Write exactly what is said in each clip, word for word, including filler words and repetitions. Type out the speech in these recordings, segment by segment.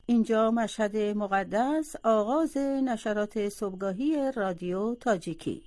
اینجا مشهد مقدس، آغاز نشرات صبحگاهی رادیو تاجیکی.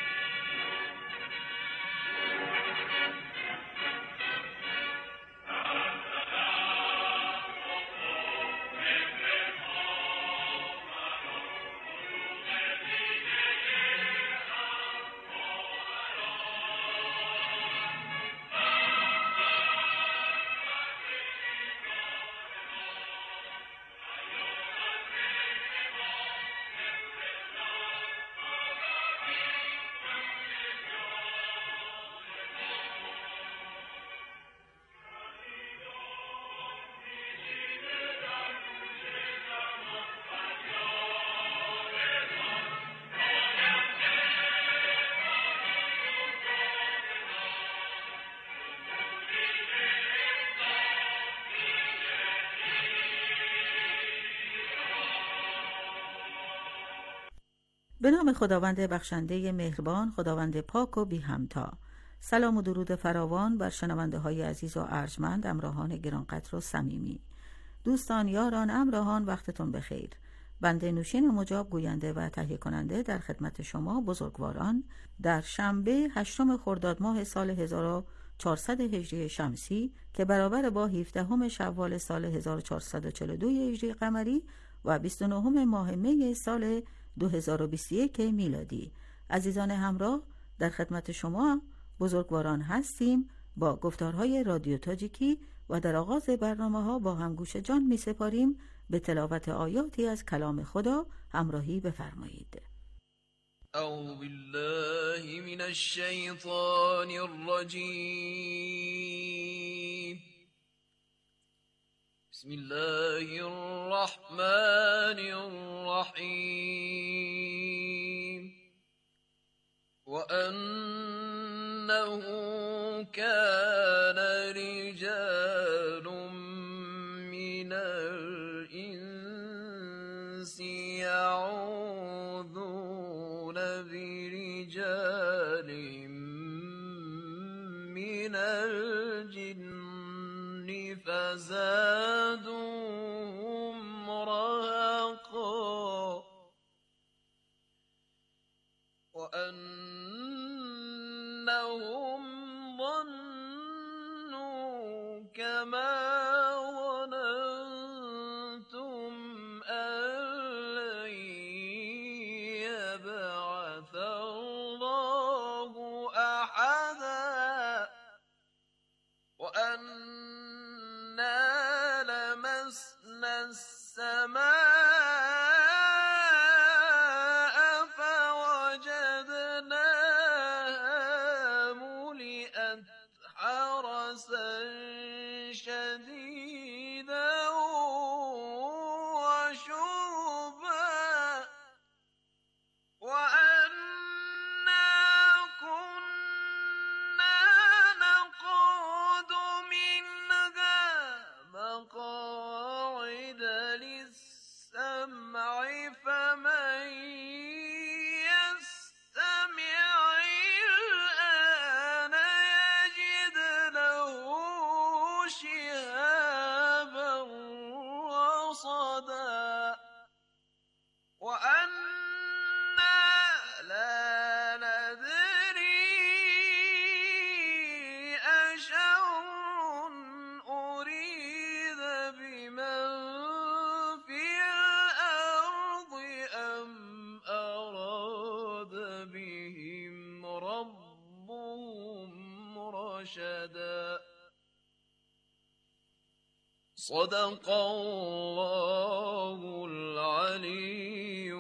به نام خداوند بخشنده مهربان، خداوند پاک و بی همتا. سلام و درود فراوان بر شنونده های عزیز و ارجمند، همراهان گرانقدر و صمیمی. دوستان، یاران، همراهان، وقتتون بخیر. بنده نوشین مجاب، گوینده و تهیه کننده، در خدمت شما بزرگواران در شنبه هشتم خرداد ماه سال هزار و چهارصد هجری شمسی که برابر با هفدهم شوال سال هزار و چهارصد و چهل و دو هجری قمری و بیست و نهم ماه می سال دو هزار و بیست و یک میلادی. عزیزان همراه، در خدمت شما بزرگواران هستیم با گفتارهای رادیو تاجیکی و در آغاز برنامه ها با هم گوش جان می سپاریم به تلاوت آیاتی از کلام خدا. همراهی بفرمایید. اعوذ بالله من الشیطان الرجیم. بسم الله الرحمن الرحیم. وأنه كان رجال من الإنس يعوذون برجال من الجن فزادوهم رهقا وأنهم ظنوا كما ظننتم أن لن يبعث الله أحدا وأنا لمسنا السماء فوجدناها ملئت حرسا شديدا وشربا وأنا كنا نقعد منها مقاعد للسمع فمن يستمع الآن يجد له شهابا رصدا وأنا لا ندري أشر أريد بمن في الأرض أم أراد بهم ربهم رشدا. صدق الله العلی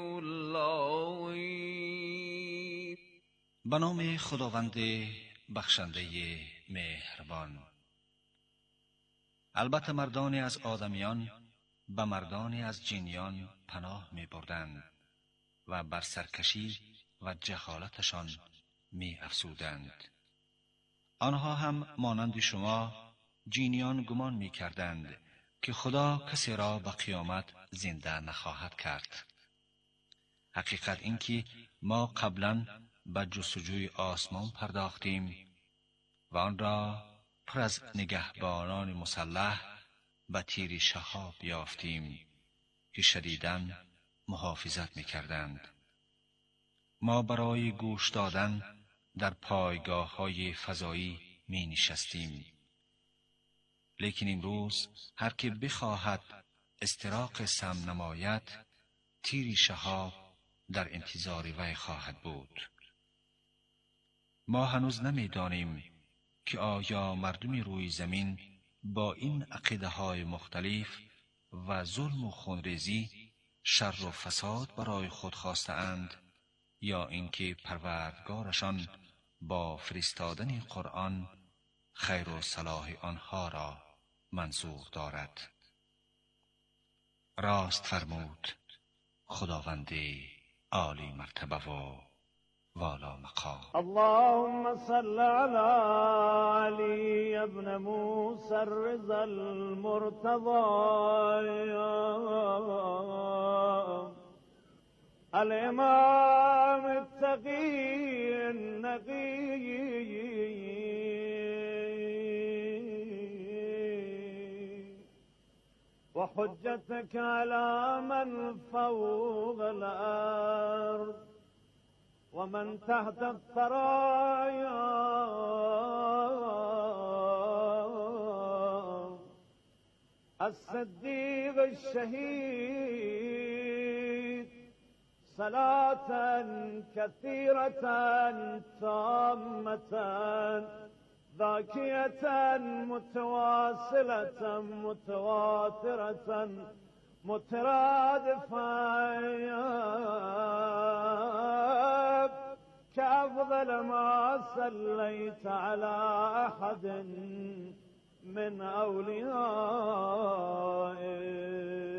العظیم. به نام خداوند بخشنده مهربان. البته مردانی از آدمیان به مردانی از جنیان پناه می بردند و بر سرکشی و جهالتشان می افزودند. آنها هم مانند شما جنیان گمان می کردند که خدا کسی را به قیامت زنده نخواهد کرد. حقیقت این که ما قبلا به جستجوی آسمان پرداختیم و آن را پر از نگهبانان مسلح به تیر شهاب یافتیم که شدیداً محافظت می‌کردند. ما برای گوش دادن در پایگاه‌های فضایی می‌نشستیم. لیکن امروز هر که بخواهد استراق سم نماید، تیری شهاب در انتظار وی خواهد بود. ما هنوز نمی‌دانیم که آیا مردم روی زمین با این عقیده‌های مختلف و ظلم و خونریزی شر و فساد برای خود خواسته‌اند یا اینکه پروردگارشان با فرستادن قرآن خیر و صلاح آنها را منظور دارد. راست فرمود خداوند عالی مرتبه و والا مقام. اللهم صل على علي ابن موسى الرضا المرتضى الامام التقي النقي وحجتك على من فوق الأرض ومن تحت الثرايا الصديق الشهيد صلاة كثيرة تامة ذاكية متواصلة متواترة مترادفة كأفضل ما صليت على أحد من أوليائك.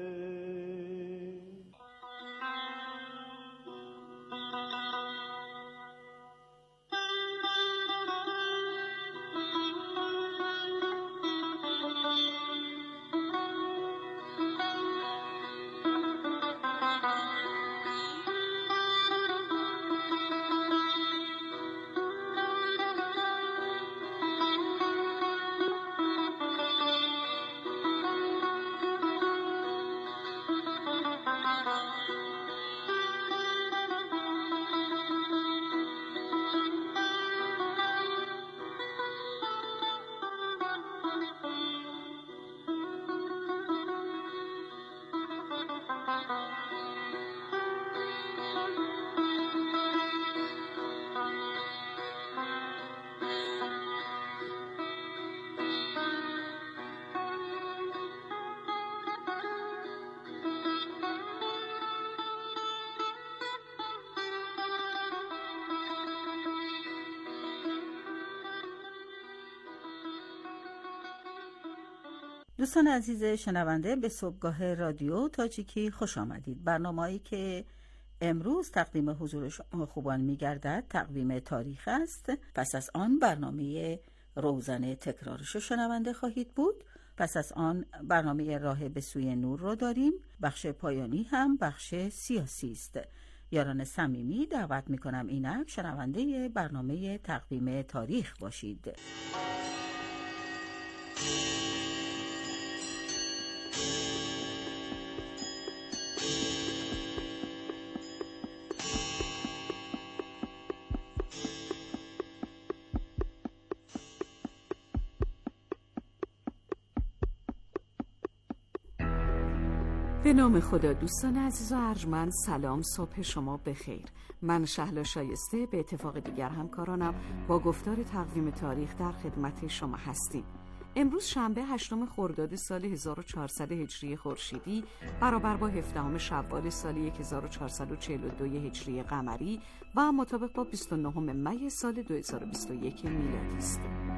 دوستان عزیز شنونده، به صبحگاه رادیو تاجیکی خوش آمدید. برنامه‌ای که امروز تقدیم حضور شما خوبان می‌گردد تقویم تاریخ است. پس از آن برنامه روزنه تکرارش شنونده خواهید بود. پس از آن برنامه راه به سوی نور رو داریم. بخش پایانی هم بخش سیاسی است. یاران صمیمی دعوت می‌کنم اینک شنونده برنامه تقویم تاریخ باشید. به نام خدا. دوستان عزیز و ارجمند، سلام، صبح شما بخیر. من شهلا شایسته به اتفاق دیگر همکارانم با گفتار تقویم تاریخ در خدمت شما هستیم. امروز شنبه هشتم خرداد سال هزار و چهارصد هجری خورشیدی برابر با هفدهم شوال سال هزار و چهارصد و چهل و دو هجری قمری و مطابق با بیست و نهم می سال دو هزار و بیست و یک میلادی است.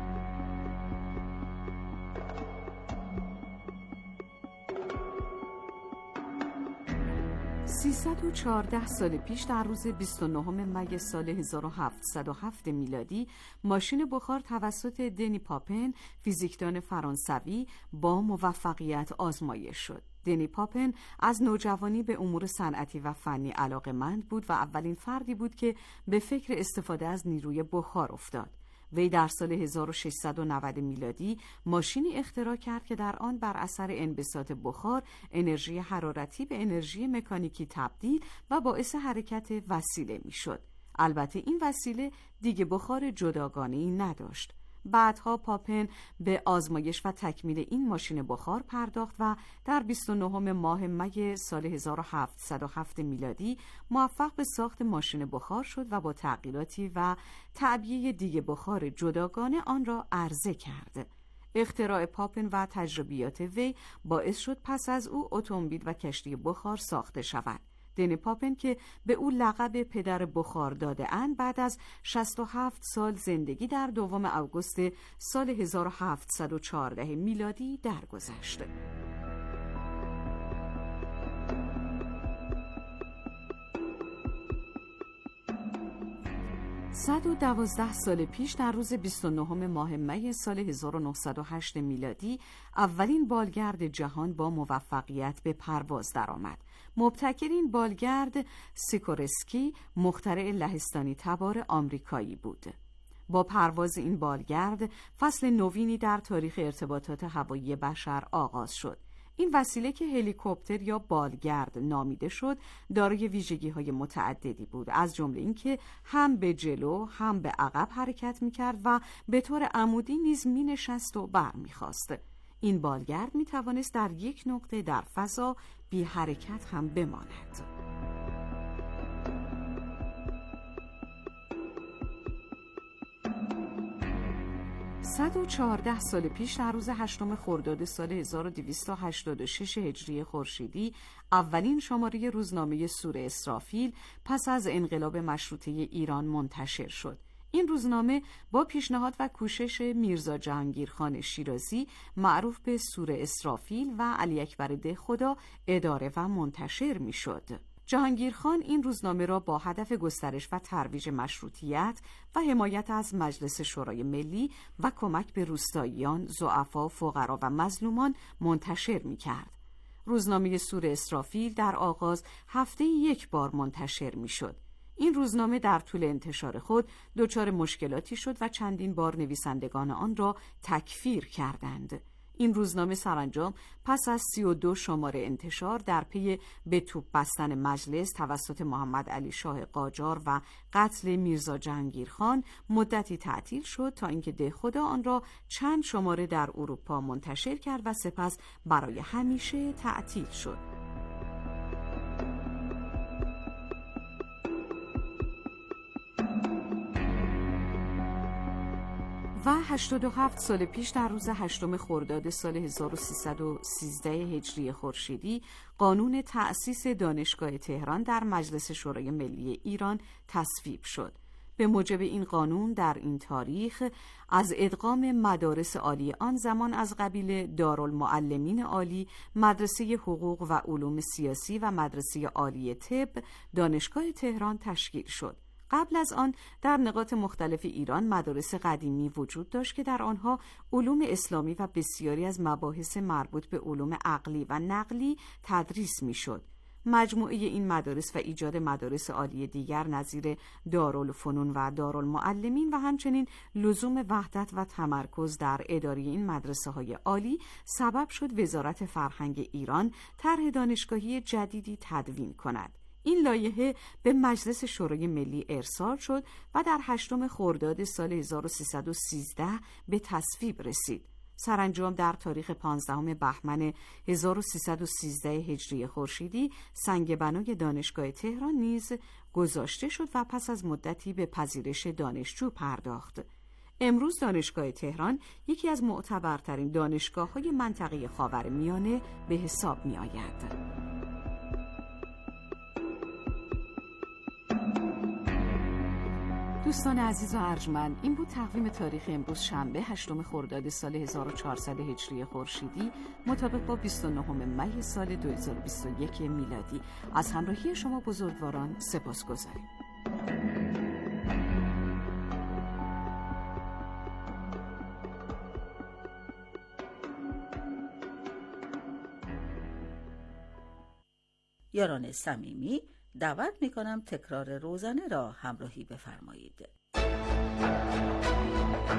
سیصد و چهارده سال پیش در روز بیست و نهم می سال هزار و هفتصد و هفت میلادی ماشین بخار توسط دنی پاپن، فیزیکدان فرانسوی، با موفقیت آزمایش شد. دنی پاپن از نوجوانی به امور صنعتی و فنی علاقه‌مند بود و اولین فردی بود که به فکر استفاده از نیروی بخار افتاد. وی در سال هزار و ششصد و نود میلادی ماشینی اختراع کرد که در آن بر اثر انبساط بخار انرژی حرارتی به انرژی مکانیکی تبدیل و باعث حرکت وسیله میشد. البته این وسیله دیگه بخار جداگانه‌ای نداشت. بعدها پاپن به آزمایش و تکمیل این ماشین بخار پرداخت و در بیست و نهم ماه می سال هزار و هفتصد و هفت میلادی موفق به ساخت ماشین بخار شد و با تغییراتی و تعبیه دیگه بخار جداگانه آن را عرضه کرد. اختراع پاپن و تجربیات وی باعث شد پس از او اتومبیل و کشتی بخار ساخته شود. دن پاپن که به او لقب پدر بخار داده اند بعد از شصت و هفت سال زندگی در دوم اوگوست سال هزار و هفتصد و چهارده میلادی درگذشت. صد و دوازده سال پیش در روز بیست و نهم ماه می سال هزار و نهصد و هشت میلادی اولین بالگرد جهان با موفقیت به پرواز درآمد. مبتکر این بالگرد سیکورسکی مخترع لهستانی تبار آمریکایی بود. با پرواز این بالگرد فصل نوینی در تاریخ ارتباطات هوایی بشر آغاز شد. این وسیله که هلیکوپتر یا بالگرد نامیده شد دارای ویژگی‌های متعددی بود، از جمله اینکه هم به جلو هم به عقب حرکت می‌کرد و به طور عمودی نیز می‌نشست و برمی‌خاست. این بالگرد می‌توانست در یک نقطه در فضا بی حرکت هم بماند. صد و چهارده سال پیش در روز هشتم خرداد سال هزار و دویست و هشتاد و شش هجری خورشیدی اولین شماره روزنامه سور اسرافیل پس از انقلاب مشروطه ایران منتشر شد. این روزنامه با پیشنهاد و کوشش میرزا جهانگیرخان شیرازی معروف به سور اسرافیل و علی اکبر دهخدا اداره و منتشر میشد. جهانگیرخان این روزنامه را با هدف گسترش و ترویج مشروطیت و حمایت از مجلس شورای ملی و کمک به روستاییان، ضعفا، فقرا و مظلومان منتشر می‌کرد. روزنامه سور اسرافیل در آغاز هفته یک بار منتشر می‌شد. این روزنامه در طول انتشار خود دچار مشکلاتی شد و چندین بار نویسندگان آن را تکفیر کردند. این روزنامه سرانجام پس از سی و دو شماره انتشار در پی به توپ بستن مجلس توسط محمد علی شاه قاجار و قتل میرزا جهانگیرخان مدتی تعطیل شد تا اینکه دهخدا آن را چند شماره در اروپا منتشر کرد و سپس برای همیشه تعطیل شد. و هشتاد و هفت سال پیش در روز هشتم خرداد سال هزار و سیصد و سیزده هجری خورشیدی قانون تأسیس دانشگاه تهران در مجلس شورای ملی ایران تصویب شد. به موجب این قانون در این تاریخ از ادغام مدارس عالی آن زمان از قبیل دارالمعلمین عالی، مدرسه حقوق و علوم سیاسی و مدرسه عالی طب دانشگاه تهران تشکیل شد. قبل از آن در نقاط مختلف ایران مدارس قدیمی وجود داشت که در آنها علوم اسلامی و بسیاری از مباحث مربوط به علوم عقلی و نقلی تدریس می‌شد. مجموعه این مدارس و ایجاد مدارس عالی دیگر نظیر دارالفنون و دارالمعلمین و همچنین لزوم وحدت و تمرکز در اداره این مدرسه‌های عالی سبب شد وزارت فرهنگ ایران طرح دانشگاهی جدیدی تدوین کند. این لایحه به مجلس شورای ملی ارسال شد و در هشتم خرداد سال هزار و سیصد و سیزده به تصویب رسید. سرانجام در تاریخ پانزدهم بهمن هزار و سیصد و سیزده هجری خورشیدی سنگ بنای دانشگاه تهران نیز گذاشته شد و پس از مدتی به پذیرش دانشجو پرداخت. امروز دانشگاه تهران یکی از معتبرترین دانشگاه‌های منطقه خاورمیانه به حساب می‌آید. دوستان عزیز و ارجمند، این بود تقویم تاریخ امروز شنبه هشتم خرداد سال هزار و چهارصد هجری خورشیدی مطابق با بیست و نهم می سال دو هزار و بیست و یک میلادی. از همراهی شما بزرگواران سپاسگزاریم. یاران صمیمی، دعوت میکنم تکرار روزانه را همراهی بفرمایید.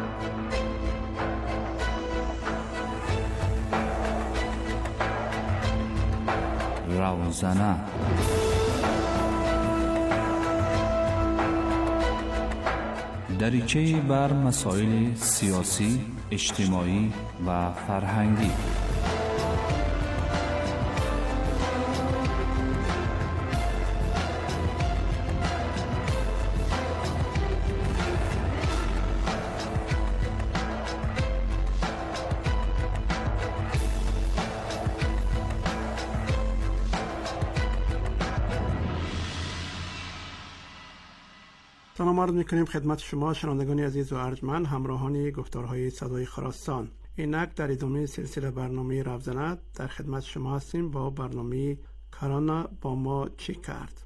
روزنه. دریچه بر مسائل سیاسی، اجتماعی و فرهنگی. سلام عرض میکنیم خدمت شما شنوندگان عزیز و ارجمند، همراهان گفتارهای صدای خراسان. اینک در ادامه سلسله برنامه روزنه در خدمت شما هستیم با برنامه کرونا با ما چی کرد.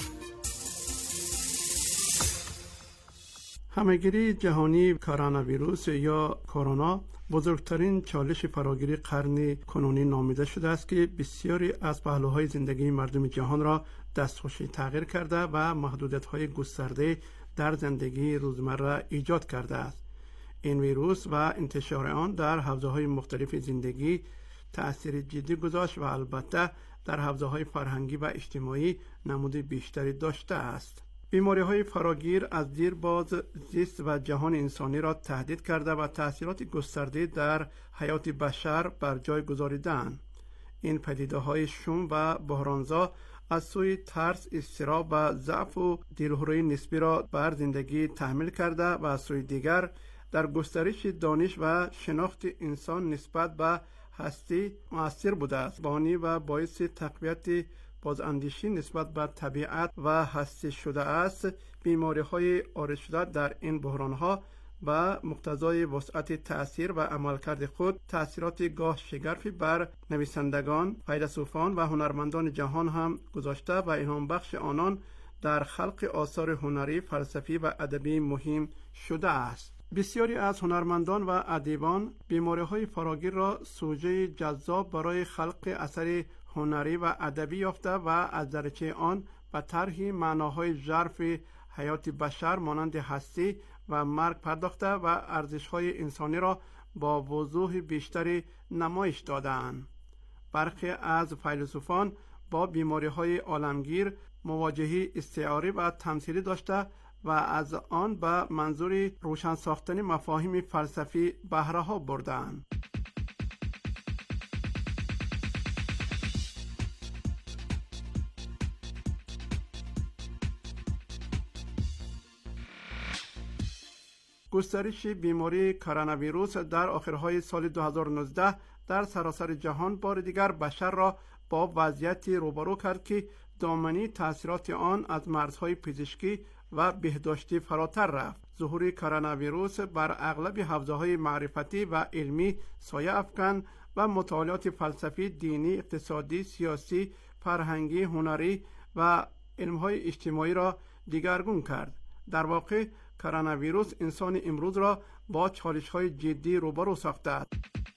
همهگیری جهانی کرونا ویروس یا کرونا بزرگترین چالش فراگیری قرن کنونی نامیده شده است که بسیاری از پهلوهای زندگی مردم جهان را دستخوش تغییر کرده و محدودیت‌های گسترده در زندگی روزمره ایجاد کرده است. این ویروس و انتشار آن در حوزه‌های مختلف زندگی تأثیر جدی گذاشت و البته در حوزه‌های فرهنگی و اجتماعی نمود بیشتری داشته است. بیماری‌های فراگیر از دیر باز زیست و جهان انسانی را تهدید کرده و تأثیرات گسترده در حیات بشر بر جای گذاریدند. این پدیده‌های شوم و بحرانزا از سوی ترس، اضطراب و ضعف و دلهوری نسبی را بر زندگی تحمیل کرده و از سوی دیگر در گسترش دانش و شناخت انسان نسبت به هستی مؤثر بوده است. بانی و باعث تقویت بازاندیشی نسبت به طبیعت و هستی شده است. بیماری‌های وارد شده در این بحران‌ها و مقتضای وسعت تأثیر و عملکرد خود تأثیرات گاه شگرفی بر نویسندگان، فیلسوفان و هنرمندان جهان هم گذاشته و الهام بخش آنان در خلق آثار هنری، فلسفی و ادبی مهم شده است. بسیاری از هنرمندان و ادیبان بیماری‌های فراگیر را سوژه جذاب برای خلق اثر هنری و ادبی یافته و از درجه آن به طرح معناهای ژرف حیات بشر مانند هستی و مرگ پرداخته و ارزش‌های انسانی را با وضوح بیشتری نمایش دادند. برخی از فیلسوفان با بیماری‌های عالمگیر مواجهه استعاری و تمثیلی داشته و از آن به منظور روشن ساختن مفاهیم فلسفی بهره‌ها بردند. گسترش بیماری کرونا ویروس در آخرهای سال دو هزار و نوزده در سراسر جهان بار دیگر بشر را با وضعیتی روبرو کرد که دامنه تأثیرات آن از مرزهای پزشکی و بهداشتی فراتر رفت. ظهور کرونا ویروس بر اغلب حوزه‌های معرفتی و علمی سایه افکند و مطالعات فلسفی، دینی، اقتصادی، سیاسی، فرهنگی، هنری و علم‌های اجتماعی را دیگرگون کرد. در واقع کرونا ویروس انسان امروز را با چالش‌های جدی روبرو ساخته است.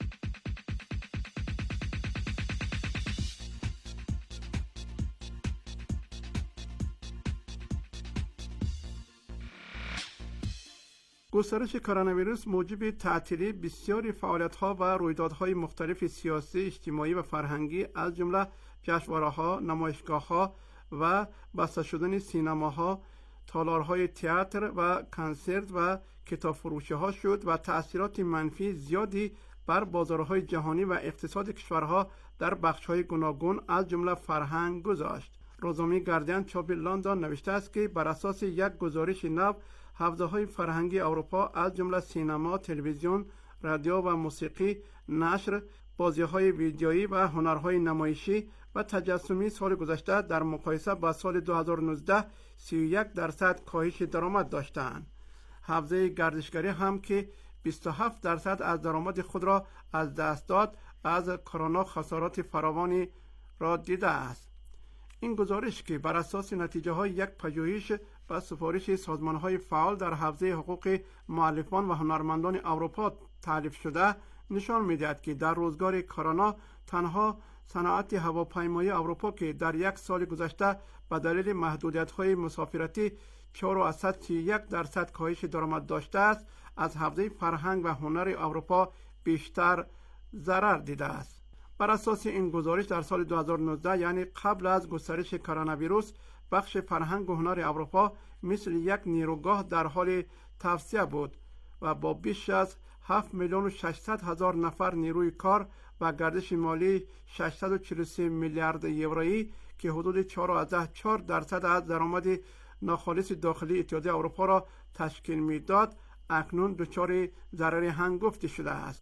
گسترش کرونا ویروس موجب تعطیلی بسیاری فعالیت‌ها و رویدادهای مختلف سیاسی، اجتماعی و فرهنگی از جمله جشنواره‌ها، نمایشگاه‌ها و بسته شدن سینماها، تالارهای تئاتر و کنسرت و کتاب فروشی‌ها شد و تأثیرات منفی زیادی بر بازارهای جهانی و اقتصاد کشورها در بخش‌های گوناگون از جمله فرهنگ گذاشت. روزنامه گاردین چاپ لندن نوشته است که بر اساس یک گزارش نو، حوزه‌های فرهنگی اروپا از جمله سینما، تلویزیون، رادیو و موسیقی، نشر، بازی‌های ویدیویی و هنرهای نمایشی و تجسمی سال گذشته در مقایسه با سال دو هزار و نوزده سی و یک درصد کاهش درآمد داشتند. حوزه گردشگری هم که بیست و هفت درصد از درآمد خود را از دست داد، از کرونا خسارات فراوانی را دیده است. این گزارش که بر اساس نتیجه های یک پژوهش و سفارش سازمان های فعال در حوزه حقوق مؤلفان و هنرمندان اروپا تألیف شده نشان می‌دهد که در روزگار کرونا تنها صنعت هواپیمایی اروپا که در یک سال گذشته به دلیل محدودیت‌های مسافرتی چهار و سی و یک درصد کاهش درآمد داشته است، از حوزه فرهنگ و هنر اروپا بیشتر ضرر دیده است. بر اساس این گزارش در سال دو هزار و نوزده، یعنی قبل از گسترش کرونا ویروس، بخش فرهنگ و هنر اروپا مثل یک نیروگاه در حال توسعه بود و با بیش از هفت میلیون و ششصد هزار نفر نیروی کار و گردش مالی ششصد و چهل و سه میلیارد یورویی که حدود چهار و چهار درصد از درآمد ناخالص داخلی اتحادیه اروپا را تشکیل میداد، اکنون دچار ضرر هنگفتی شده است.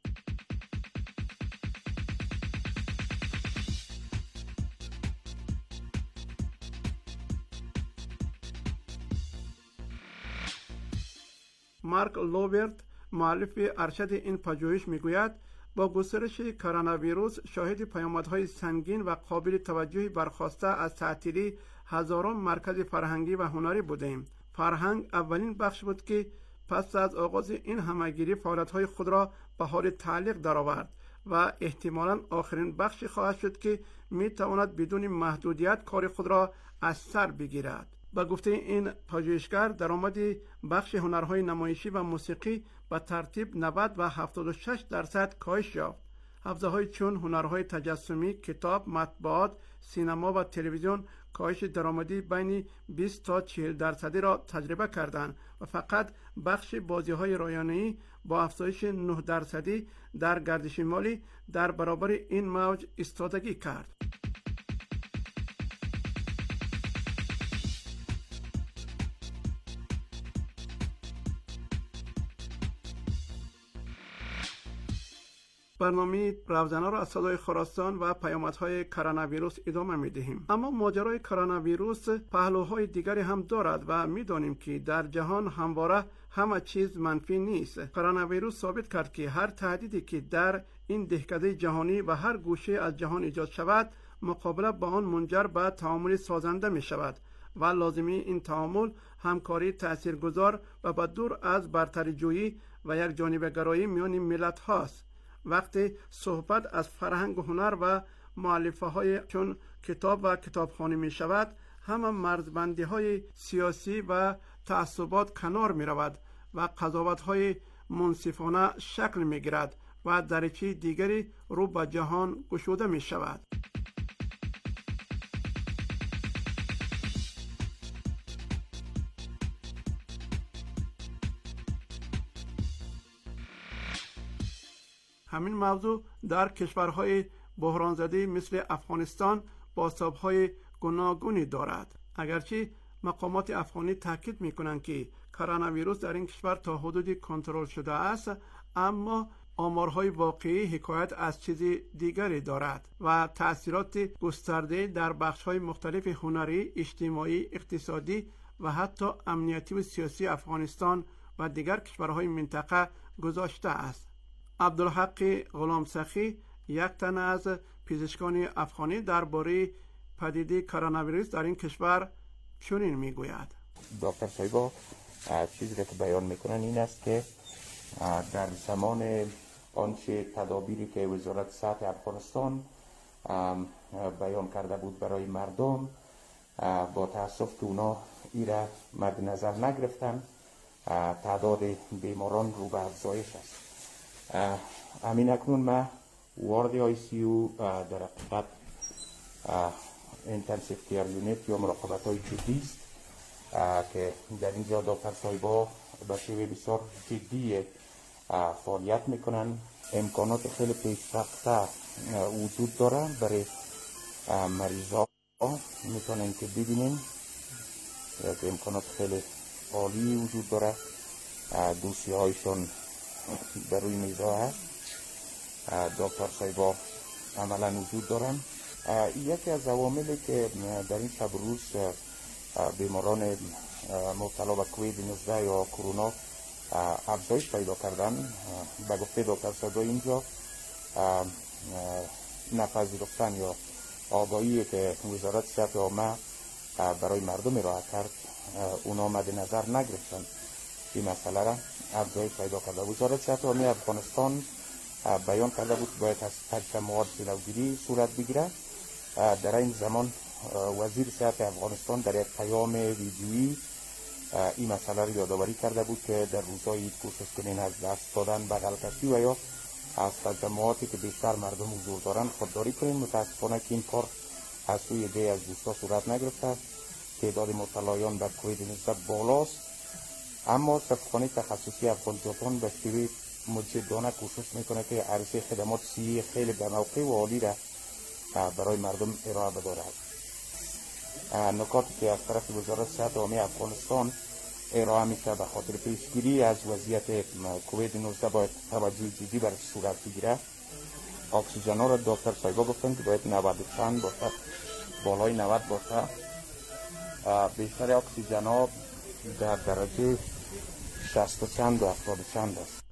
مارک لوبرت، مؤلف ارشد این پژوهش، میگوید با گسترش کرونا ویروس شاهد پیامدهای سنگین و قابل توجهی برخاسته از تعطیلی هزاران مرکز فرهنگی و هنری بودیم. فرهنگ اولین بخش بود که پس از آغاز این همهگیری فعالیت‌های خود را به حال تعلیق درآورد و احتمالاً آخرین بخشی خواهد شد که میتواند بدون محدودیت کار خود را از سر بگیرد. با گفته این پژوهشگر، درآمد بخش هنرهای نمایشی و موسیقی به ترتیب نود و هفتاد و شش درصد کاهش یافت. حوزه‌های چون هنرهای تجسمی، کتاب، مطبوعات، سینما و تلویزیون کاهش درآمدی بین بیست تا چهل درصدی را تجربه کردند و فقط بخش بازی‌های رایانه‌ای با افزایش نه درصدی در گردش مالی در برابر این موج ایستادگی کرد. برنامه روزانه را از صدای خراسان و پیامدهای کرونا ویروس ادامه می‌دهیم. اما ماجرای کرونا ویروس پهلوهای دیگری هم دارد و می‌دانیم که در جهان همواره همه چیز منفی نیست. کرونا ویروس ثابت کرد که هر تهدیدی که در این دهکده جهانی و هر گوشه از جهان ایجاد شود، مقابله با آن منجر به تعامل سازنده می‌شود و لازمی این تعامل همکاری تاثیرگذار و با دور از برتری‌جویی و یک جانبه‌گرایی میان ملت‌هاست. وقتی صحبت از فرهنگ و هنر و مؤلفه های چون کتاب و کتابخوانی می شود، همه مرزبندی های سیاسی و تعصبات کنار می رود و قضاوت های منصفانه شکل می گیرد و دریچه دیگری رو به جهان گشوده می شود. همین موضوع در کشورهای بحران زده مثل افغانستان بازتاب‌های گوناگونی دارد. اگرچه مقامات افغانی تاکید می‌کنند که کرونا ویروس در این کشور تا حدودی کنترل شده است، اما آمارهای واقعی حکایت از چیز دیگری دارد و تأثیرات گسترده در بخش‌های مختلف هنری، اجتماعی، اقتصادی و حتی امنیتی و سیاسی افغانستان و دیگر کشورهای منطقه گذاشته است. عبدالحق غلامسخی، یک تن از پزشکان افغانی، درباره پدیده کرونا ویروس در این کشور چنین میگوید. دکتر صاحبا چیزی که بیان میکنن این است که در زمان آنچه تدابیری که وزارت صحت افغانستان بیان کرده بود برای مردم، با تاسف که اونا ایره مد نظر نگرفتن، تعداد بیماران رو به افزایش است. همین اکنون ما وارد آی سی یو در حقیقت اینتنسیو کیر یونیت یا مراقبت های جدی است که در اینجا دکتر صاحبا به شیوه بسیار جدی فعالیت میکنن. امکانات خیلی پیشرفته وجود داره برای مریضا، میتونن که ببینین که امکانات خیلی عالی وجود داره. دوسیه هایشون بر روی میزا هست، دکتر صاحبا عملا وجود دارن. یکی از عواملی که در این شب روز بیماران مبتلا به کووید نوزده یا کرونا افزایش پیدا کردن، به گفته دکتر صاحبا اینجا نپذیرفتن یا آگاهی که وزارت صحت عامه برای مردم ارائه کرد اونا مد نظر نگرفتن. این مسئله را افزایش پیدا کرده. وزارت صحت عامه افغانستان بیان کرده بود باید از تجمعات جلوگیری صورت بگیره. در این زمان وزیر صحت افغانستان در یک پیام ویدیویی این مسئله را یادآوری کرده بود که در روزهای عید کوشش کنین از دست دادن بغل کشی و یا از تجمعاتی که بیشتر مردم حضور دارند خودداری کنیم. متاسفانه که این کار از سوی عده از دوستا صورت نگرفته است. تعداد مبتلایان در کووید نوزده بالاست، اما سرخانه تخصصی افغانجاپان به شیوه مجدانه کوشش میکنه که عرضه خدمات صحی خیلی به موقع و عالی را برای مردم ارائه بدارد. نکاتی که از طرف وزارت صحت عامه افغانستان ارائه میشه به خاطر پیشگیری از وضعیت کووید نوزده باید توجه جدی برش صورت بگیره. اکسیژن ها را دکتر صاحبا گفتن که باید نود و چند باشه، بالای نود باشه. بیشتر اکسیژن ها در درجه شصت و چند و هفتاد و چند است.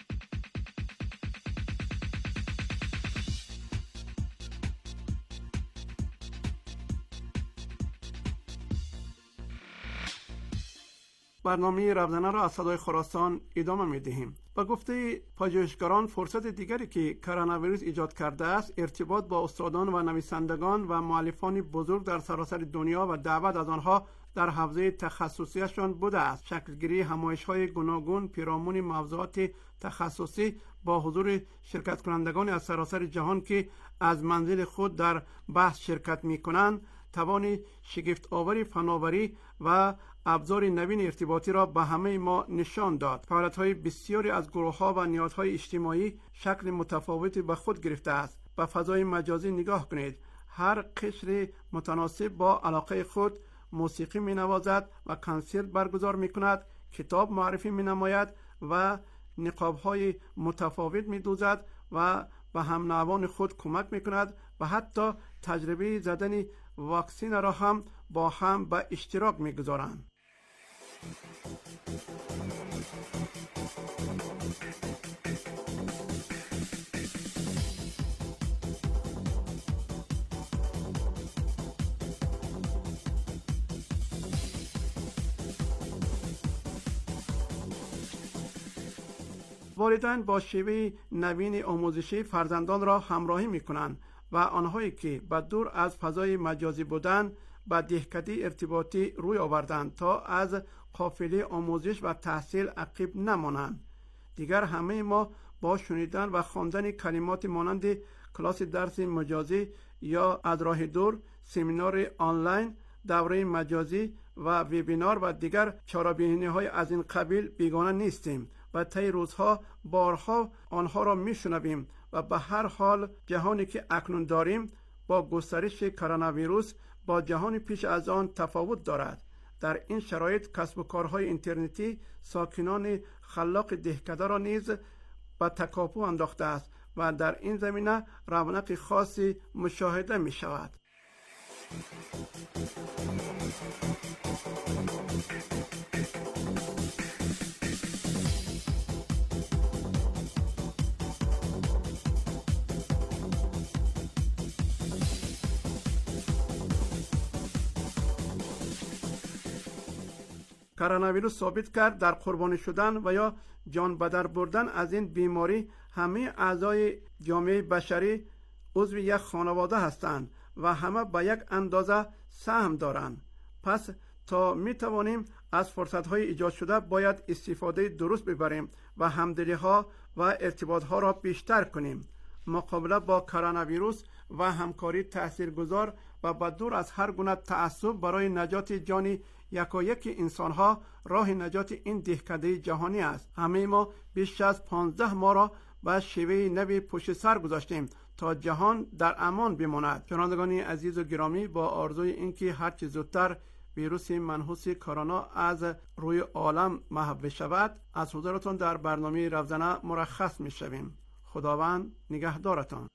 برنامه رفزنه را از صدای خراسان ادامه می دهیم. با گفته پژوهشگران فرصت دیگری که کرونا ویروس ایجاد کرده است ارتباط با استادان و نویسندگان و مؤلفان بزرگ در سراسر دنیا و دعوت از آنها در حوزه تخصصیشان بوده است. شکلگیری همایش‌های گوناگون پیرامون موضوعات تخصصی با حضور شرکت کنندگان از سراسر جهان که از منزل خود در بحث شرکت می‌کنند توان شگفت آوری فناوری و ابزار نوین ارتباطی را به همه ما نشان داد. فعالیت‌های بسیاری از گروه‌ها و نهادهای اجتماعی شکل متفاوتی به خود گرفته است. به فضای مجازی نگاه کنید. هر قشر متناسب با علاقه خود موسیقی می‌نوازد و کنسرت برگزار می‌کند، کتاب معرفی می‌نماید و نقاب‌های متفاوت می‌دوزد و به هم نوعان خود کمک می‌کند و حتی تجربه زدن واکسن را هم با هم به اشتراک می‌گذارند. والدین با شیوه نوین آموزشی فرزندان را همراهی می‌کنند و آنهایی که به دور از فضای مجازی بودند به دهکده ارتباطی روی آوردند تا از قافله آموزش و تحصیل عقب نمانند. دیگر همه ما با شنیدن و خواندن کلمات مانند کلاس درس مجازی یا از راه دور، سمینار آنلاین، دوره مجازی و وبینار و دیگر چاره‌بینی‌های از این قبیل بیگانه نیستیم و طی روزها بارها آنها را میشنویم و به هر حال جهانی که اکنون داریم با گسترش کرونا ویروس با جهان پیش از آن تفاوت دارد. در این شرایط کسب و کارهای اینترنتی ساکنان خلاق دهکده را نیز به تکاپو انداخته است و در این زمینه رونق خاصی مشاهده می شود. کرونا ویروس ثابت کرد در قربانی شدن و یا جان به در بردن از این بیماری همه اعضای جامعه بشری عضو یک خانواده هستند و همه به یک اندازه سهم دارند. پس تا می توانیم از فرصت‌های ایجاد شده باید استفاده درست ببریم و همدلی‌ها و ارتباط‌ها را بیشتر کنیم. مقابله با کرونا ویروس و همکاری تاثیرگذار و با دور از هر گونه تعصب برای نجات جان یکایک انسان‌ها راه نجات این دهکده جهانی است. همه ما بیش از پانزده ماه را به شیوه نوی پشت سر گذاشتیم تا جهان در امان بماند. شنوندگان عزیز و گرامی، با آرزوی اینکه هر چه زودتر ویروس منحوس کرونا از روی عالم محو شود، از حضورتان در برنامه رفزنه مرخص می‌شویم. خداوند نگهدارتان.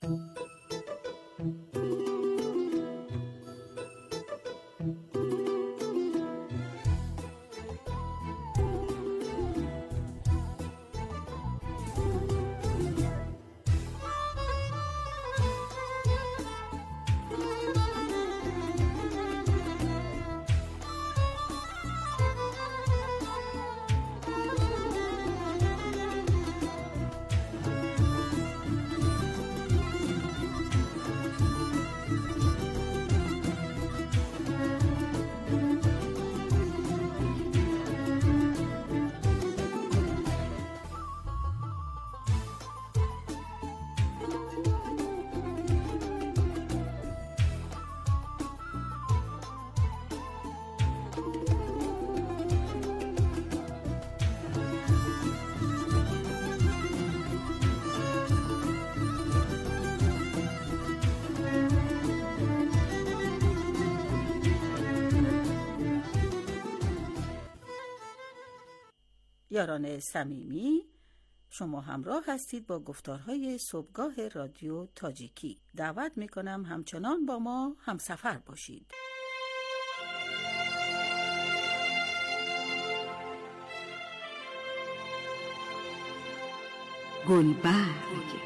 یاران صمیمی، شما همراه هستید با گفتارهای صبحگاه رادیو تاجیکی. دعوت میکنم همچنان با ما همسفر باشید. گلبرگ.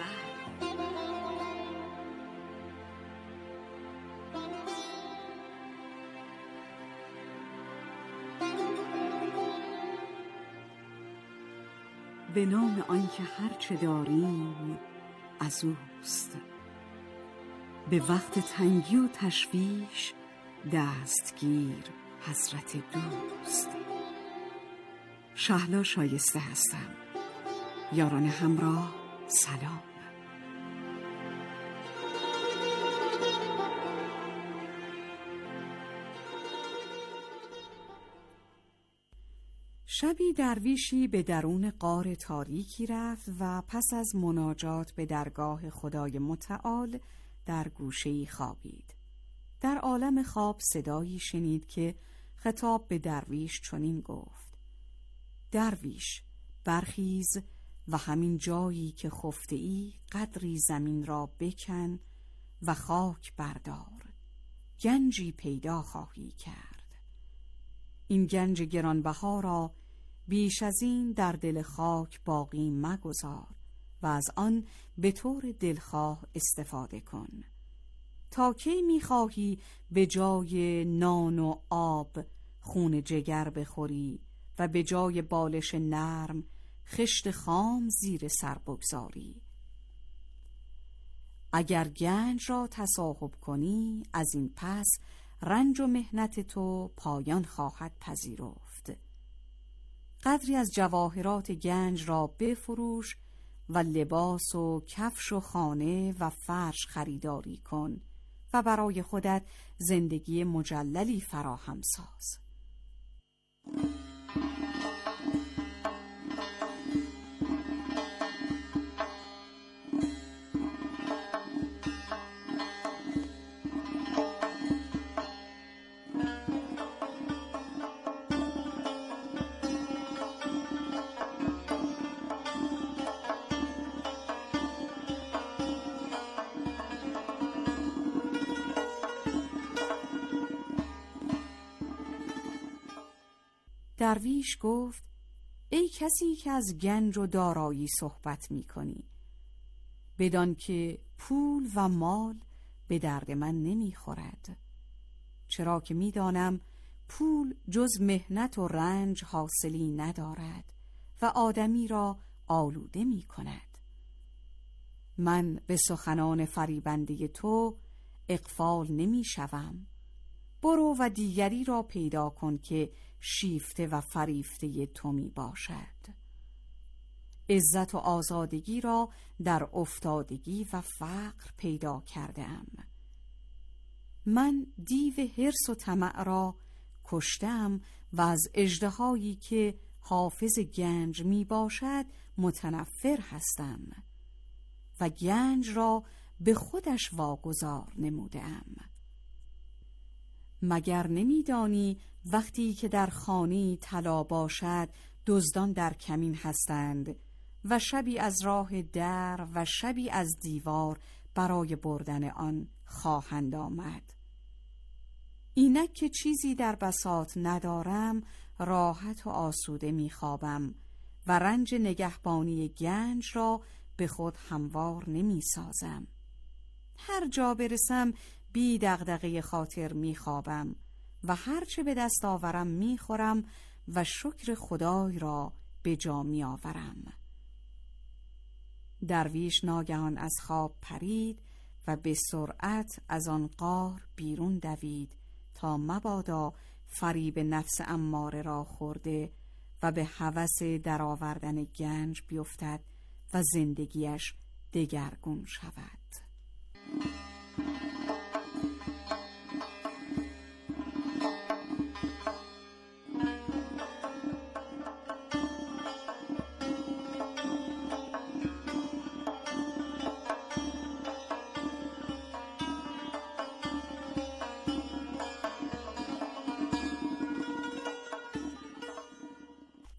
به نام آنکه هرچه داریم از اوست، به وقت تنگی و تشویش دستگیر حضرت دوست. شهلا شایسته هستم. یاران همراه سلام. شبی درویشی به درون غار تاریکی رفت و پس از مناجات به درگاه خدای متعال در گوشه‌ای خوابید. در عالم خواب صدایی شنید که خطاب به درویش چنین گفت: درویش، برخیز و همین جایی که خفته ای قدری زمین را بکن و خاک بردار، گنجی پیدا خواهی کرد. این گنج گرانبها را بیش از این در دل خاک باقی مگذار و از آن به طور دلخواه استفاده کن. تا کی می‌خواهی به جای نان و آب خون جگر بخوری و به جای بالش نرم خشت خام زیر سر بگذاری؟ اگر گنج را تصاحب کنی، از این پس رنج و محنت تو پایان خواهد پذیرفت. قدری از جواهرات گنج را بفروش و لباس و کفش و خانه و فرش خریداری کن و برای خودت زندگی مجللی فراهم ساز. درویش گفت: ای کسی که از گنج و دارایی صحبت می کنی، بدان که پول و مال به درد من نمی خورد، چرا که می دانم پول جز مهنت و رنج حاصلی ندارد و آدمی را آلوده می کند. من به سخنان فریبنده تو اغفال نمی شوم. برو و دیگری را پیدا کن که شیفته و فریفته تو می باشد. عزت و آزادگی را در افتادگی و فقر پیدا کردم. من دیو حرص و طمع را کشتم و از اژدهایی که حافظ گنج می باشد متنفر هستم و گنج را به خودش واگذار نمودم. مگر نمیدانی وقتی که در خانه طلا باشد دزدان در کمین هستند و شبی از راه در و شبی از دیوار برای بردن آن خواهند آمد؟ اینک که چیزی در بساط ندارم، راحت و آسوده میخوابم و رنج نگهبانی گنج را به خود هموار نمی سازم. هر جا برسم بی دغدغه خاطر می خوابم و هرچه به دست آورم می خورم و شکر خدای را به جا می آورم. درویش ناگهان از خواب پرید و به سرعت از آن غار بیرون دوید تا مبادا فریب نفس اماره را خورده و به هوس درآوردن گنج بیفتد و زندگیش دگرگون شود.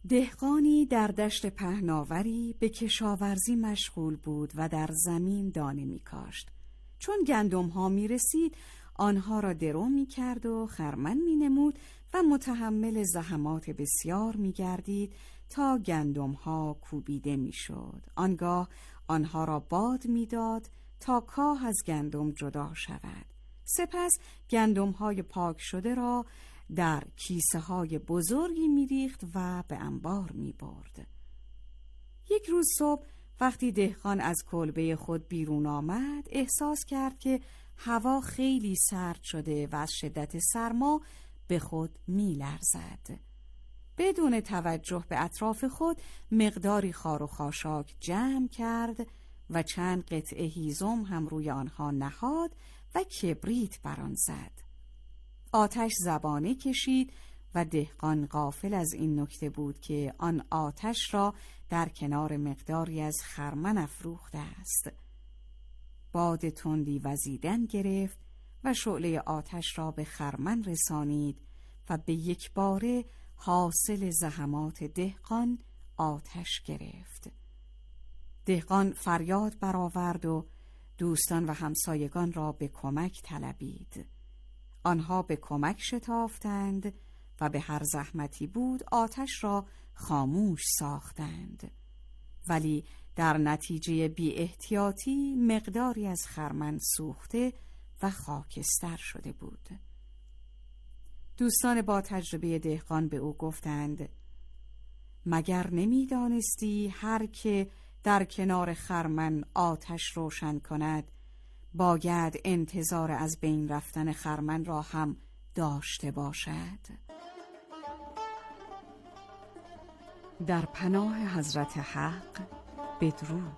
دهقانی در دشت پهناوری به کشاورزی مشغول بود و در زمین دانه می کاشت. چون گندم ها می رسید آنها را درو می کرد و خرمن می نمود و متحمل زحمات بسیار می گردید تا گندم ها کوبیده می شد. آنگاه آنها را باد می داد تا کاه از گندم جدا شود. سپس گندم های پاک شده را در کیسه های بزرگی می ریخت و به انبار می برد. یک روز صبح وقتی دهقان از کلبه خود بیرون آمد احساس کرد که هوا خیلی سرد شده و از شدت سرما به خود می لرزد. بدون توجه به اطراف خود مقداری خار و خاشاک جمع کرد و چند قطعه هیزم هم روی آنها نهاد و کبریت بر آن زد. آتش زبانه کشید و دهقان غافل از این نکته بود که آن آتش را در کنار مقداری از خرمن افروخته است. باد تندی وزیدن گرفت و شعله آتش را به خرمن رسانید و به یک باره حاصل زحمات دهقان آتش گرفت. دهقان فریاد برآورد و دوستان و همسایگان را به کمک طلبید. آنها به کمک شتافتند و به هر زحمتی بود آتش را خاموش ساختند. ولی در نتیجه بی احتیاطی مقداری از خرمن سوخته و خاکستر شده بود. دوستان با تجربه دهقان به او گفتند: مگر نمی دانستی هر که در کنار خرمن آتش روشن کند باید انتظار از بین رفتن خرمن را هم داشته باشد؟ در پناه حضرت حق بدرود.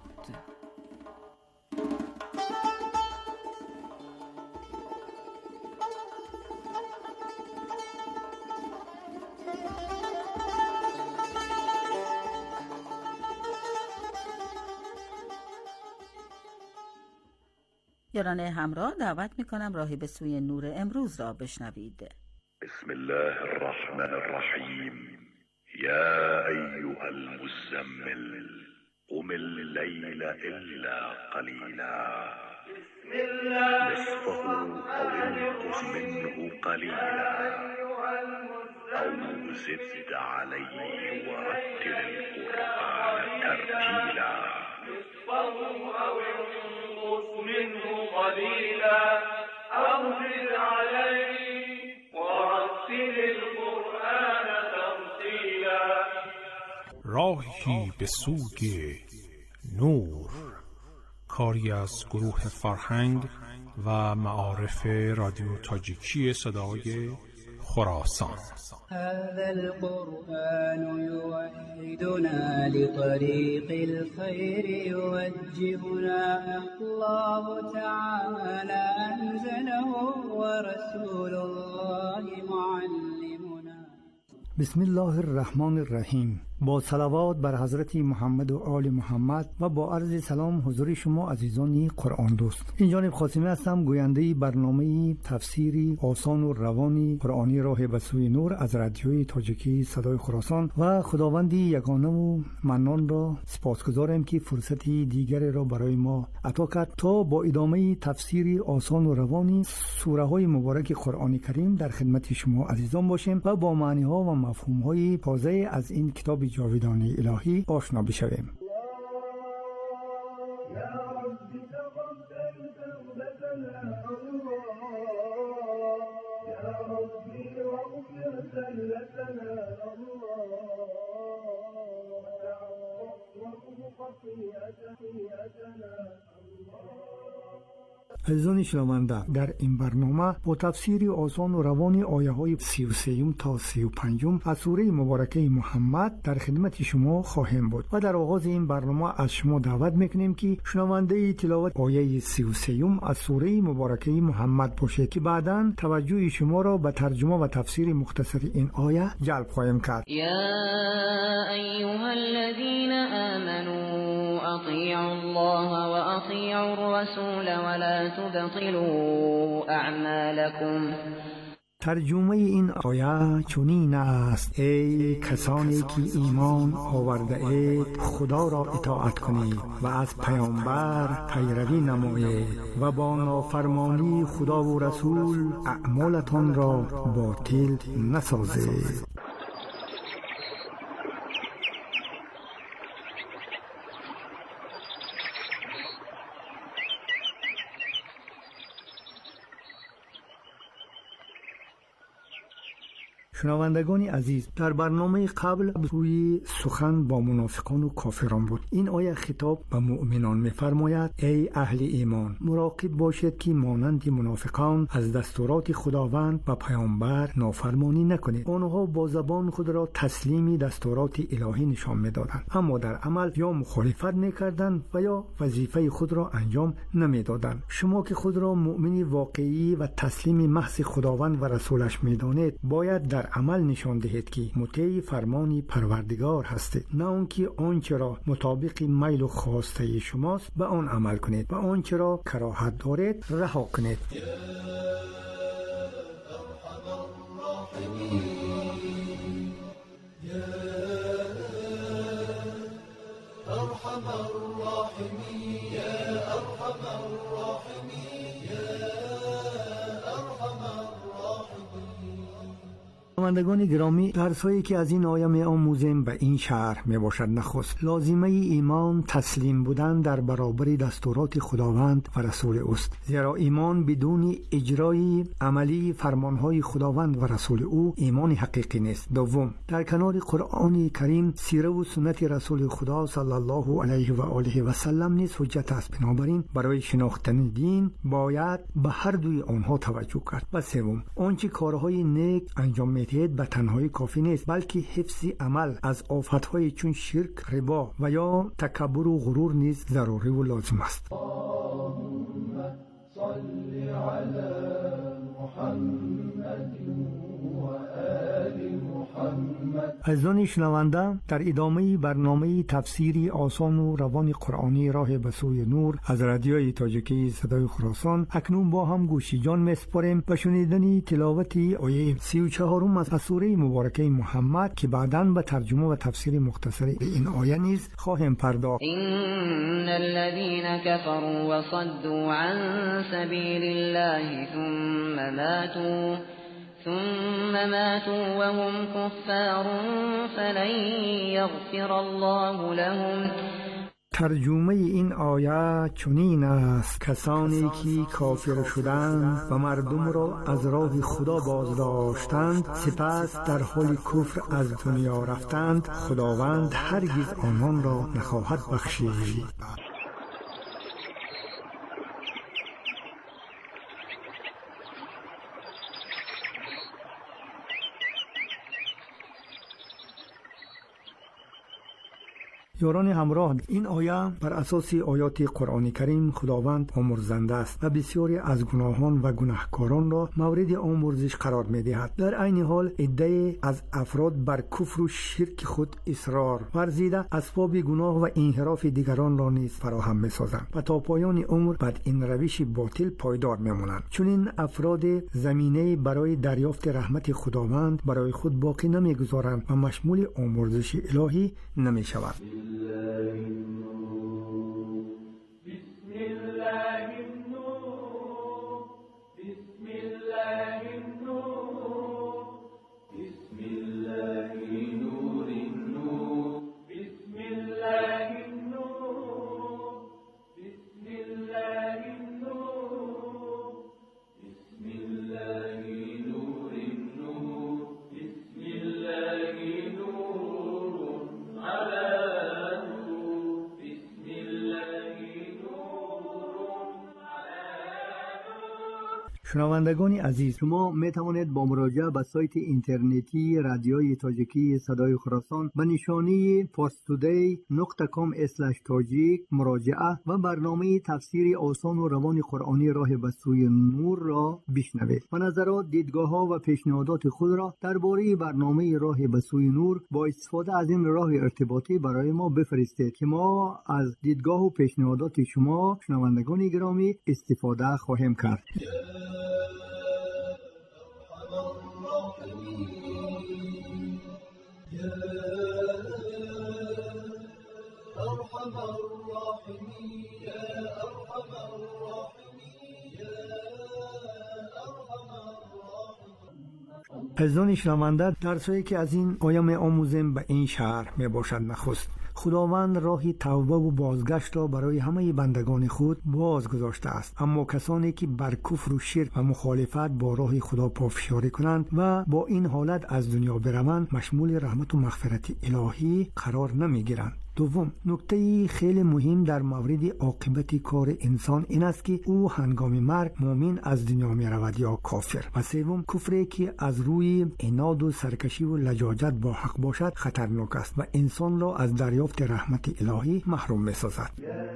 یاران همراه دعوت میکنم راهی به سوی نور امروز را بشنوید. بسم الله الرحمن الرحیم. یا ایها المزمل قم الليل الا قلیلا نصفه او انقص منه قلیلا او زد علیه ورتل القرآن ترتیلا منه قليلا أو زد عليه ورتل القرآن ترتيلا. راهی به سوی نور، کاری از گروه فرهنگ و معارف رادیو تاجیکی صدای خراسان. هذا القرآن يوحدنا لطريق الخير يوجهنا الله تعالى أنزله ورسول الله معلمنا. بسم الله الرحمن الرحیم. با صلوات بر حضرت محمد و آل محمد و با عرض سلام حضور شما عزیزان قرآن دوست. این جانب خاتمی هستم، گوینده برنامه تفسیری آسان و روانی قرآنی راه به سوی نور از رادیوی تاجیکی صدای خراسان و خداوندی یگانه و منان را سپاسگزارم که فرصتی دیگر را برای ما عطا کرد تا با ادامه تفسیری آسان و روانی سوره های مبارک قرآن کریم در خدمت شما عزیزان باشیم و با معنی ها و مفهوم های تازه از این کتاب جاودانه الهی آشنا بشویم. عزیزان شنونده، در این برنامه با تفسیری آسان و روانی آیه های سی و سه تا سی و پنج از سوره مبارکه محمد در خدمت شما خواهیم بود و در آغاز این برنامه از شما دعوت میکنیم که شنونده تلاوت آیه سی و سه از سوره مبارکه محمد باشید که بعداً توجه شما را به ترجمه و تفسیر مختصر این آیه جلب خواهیم کرد. یا ایها الذین آمنوا اطیعوا الله و اطیعوا الرسول ولا تبطلوا اعمالكم ترجمه این آیه چنین است: ای کسانی که ایمان آورده اید، خدا را اطاعت کنید و از پیامبر پیروی نمایید و با نافرمانی خدا و رسول اعمالتان را باطل نسازید. شنوندگان عزیز، در برنامه قبل روی سخن با منافقان و کافران بود. این آیه خطاب به مؤمنان می‌فرماید: ای اهل ایمان، مراقب باشید که مانند منافقان از دستورات خداوند و پیامبر نافرمانی نکنید. آنها با زبان خود را تسلیم دستورات الهی نشان می‌دادند، اما در عمل یا مخالفت می‌کردند و یا وظیفه خود را انجام نمی‌دادند. شما که خود را مؤمن واقعی و تسلیم محض خداوند و رسولش می‌دانید، باید در عمل نشان دهید که مطیع فرمان پروردگار هستید، نه آنکه آنچه را مطابق میل و خواسته شماست به آن عمل کنید و آنچه را کراهت دارید رها کنید. شنوندگان گرامی، درسایی که از این آیه می آموزیم به این شرح می باشد: نخست، لازمه ایمان تسلیم بودن در برابر دستورات خداوند و رسول اوست، زیرا ایمان بدون اجرای عملی فرمانهای خداوند و رسول او ایمان حقیقی نیست. دوم، در کنار قرآن کریم سیره و سنت رسول خدا صلی الله علیه و آله و سلم نیز حجت است. بنابراین برای شناختن دین باید به هر دوی آنها توجه کرد. و سوم، آنچه کارهای نیک انجام می به تنهایی کافی نیست، بلکه حفظ عمل از آفتهای چون شرک، ربا و یا تکبر و غرور نیز ضروری و لازم است. عزیزان شنونده، در ادامه برنامه تفسیری آسان و روان قرآنی راه به سوی نور از رادیوی تاجیکی صدای خراسان اکنون با هم گوشی جان میسپاریم و شنیدن تلاوت آیه سی و چهارم از سوره مبارکه محمد که بعداً به ترجمه و تفسیر مختصر این آیه نیز خواهیم پرداخت. ان الذين كفروا وصدوا عن سبيل الله ثم ماتوا ثم ماتوا وهم كفار فلن يغفر الله لهم. ترجمه این آیه چنین است: کسانی که کافر شدند و مردم را از راه خدا بازداشتند سپس در حال کفر از دنیا رفتند، خداوند هرگز آنان را نخواهد بخشید. یاران همراه، این آیه بر اساس آیات قرآن کریم خداوند آمرزنده است و بسیاری از گناهان و گناهکاران را مورد آمرزش قرار می‌دهد. در عین حال عده از افراد بر کفر و شرک خود اصرار ورزیده اسباب گناه و انحراف دیگران را نیز فراهم می‌سازند و تا پایان عمر بر این روش باطل پایدار می‌مانند. چون این افراد زمینه برای دریافت رحمت خداوند برای خود باقی نمی‌گذارند و مشمول آمرزش الهی نمی‌شوند. شنوندگان عزیز، شما می توانید با مراجعه به سایت اینترنتی رادیوی تاجیکی صدای خراسان به نشانی پارستودی نقطه کام اسلش تاجیک مراجعه و برنامه تفسیر آسان و روان قرآنی راه به سوی نور را بشنوید و نظرات، دیدگاه‌ها و پیشنهادات خود را درباره برنامه راه به سوی نور با استفاده از این راه ارتباطی برای ما بفرستید که ما از دیدگاه و پیشنهادات شما شنوندگان گرامی استفاده خواهیم کرد. عزیزان شنونده، درسایی که از این آیه می آموزیم به این شرح می باشد. نخست خداوند راهی توبه و بازگشت را برای همه بندگان خود باز گذاشته است، اما کسانی که بر کفر و شرک و مخالفت با راه خدا پافشاری کنند و با این حالت از دنیا بروند مشمول رحمت و مغفرت الهی قرار نمی گیرند. دوم، نکته خیلی مهم در مورد عاقبت کار انسان این است که او هنگام مرگ مؤمن از دنیا می رود یا کافر. و سوم، کفری که از روی عناد و سرکشی و لجاجت با حق باشد خطرناک است و انسان را از دریافت رحمت الهی محروم می سازد.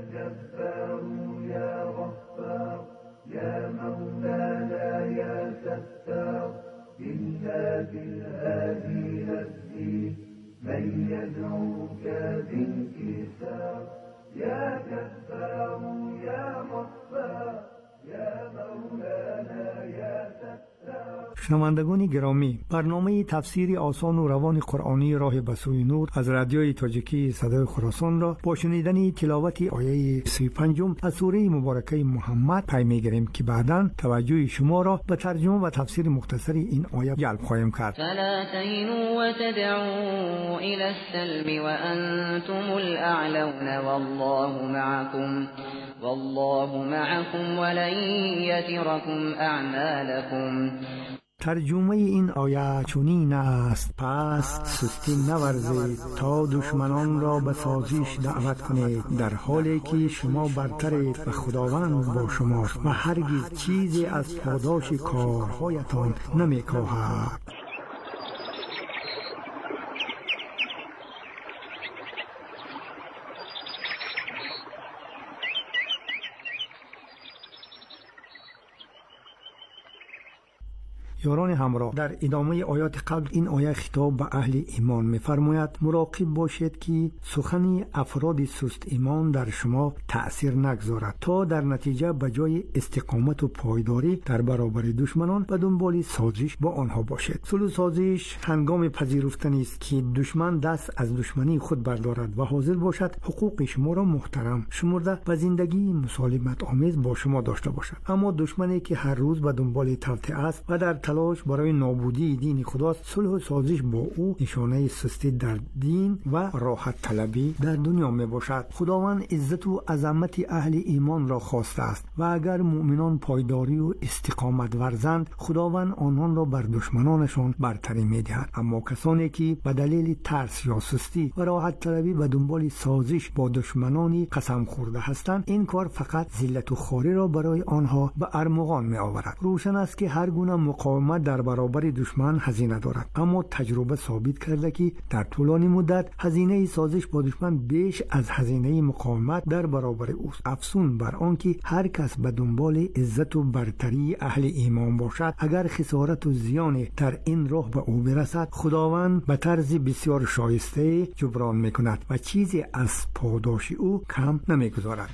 من يدعوك بانكسار يا جبار يا غفار يا مولانا يا ستار. شنوندگان گرامی، برنامه تفسیر آسان و روان قرآنی راه به سوی نور از رادیوی تاجیکی صدای خراسان را با شنیدن تلاوت آیه سی و پنج از سوره مبارکه محمد پی می‌گیریم که بعداً توجه شما را به ترجمه و تفسیر مختصر این آیه جلب خواهیم کرد. فلا تهنوا وتدعوا الى السلم وانتم الاعلون والله معكم والله معكم ولن يتركم اعمالكم. ترجمه این آیه چنین است: پس سستی نورزید تا دشمنان را به سازش دعوت کنید در حالی که شما برترید و خداوند با شماست و هرگز چیزی از پاداش کارهایتان نمی‌کاهد. یاران همراه، در ادامه آیات قبل این آیه خطاب به اهل ایمان می‌فرماید مراقب باشید که سخن افراد سست ایمان در شما تأثیر نگذارد تا در نتیجه به جای استقامت و پایداری در برابر دشمنان به دنبال سازش با آنها باشید. صلح سازش هنگام پذیرفتن است که دشمن دست از دشمنی خود بردارد و حاضر باشد حقوق شما را محترم شمرده و زندگی مسالمت آمیز با شما داشته باشد. اما دشمنی که هر روز به دنبال توطئه است و در تلاش برای نابودی دین خداست، صلح و سازش با او نشانه سستی در دین و راحت طلبی در دنیا می باشد. خداوند عزت و عظمت اهل ایمان را خواسته است و اگر مؤمنان پایداری و استقامت ورزند خداوند آنان را بر دشمنانشان برتری می دهد. اما کسانی که به دلیل ترس یا سستی و راحت طلبی به دنبال سازش با دشمنانی قسم خورده هستند، این کار فقط ذلت و خواری را برای آنها به ارمغان می آورد. روشن است که هر گونه مقاومت در برابر دشمن هزینه دارد، اما تجربه ثابت کرده که در طولانی مدت هزینه سازش با دشمن بیش از هزینه مقاومت در برابر اوست. افسون بر آن که هر کس به دنبال عزت و برتری اهل ایمان باشد، اگر خسارت و زیان در این راه به او برسد خداوند به طرز بسیار شایسته جبران میکند و چیزی از پاداش او کم نمیگذارد.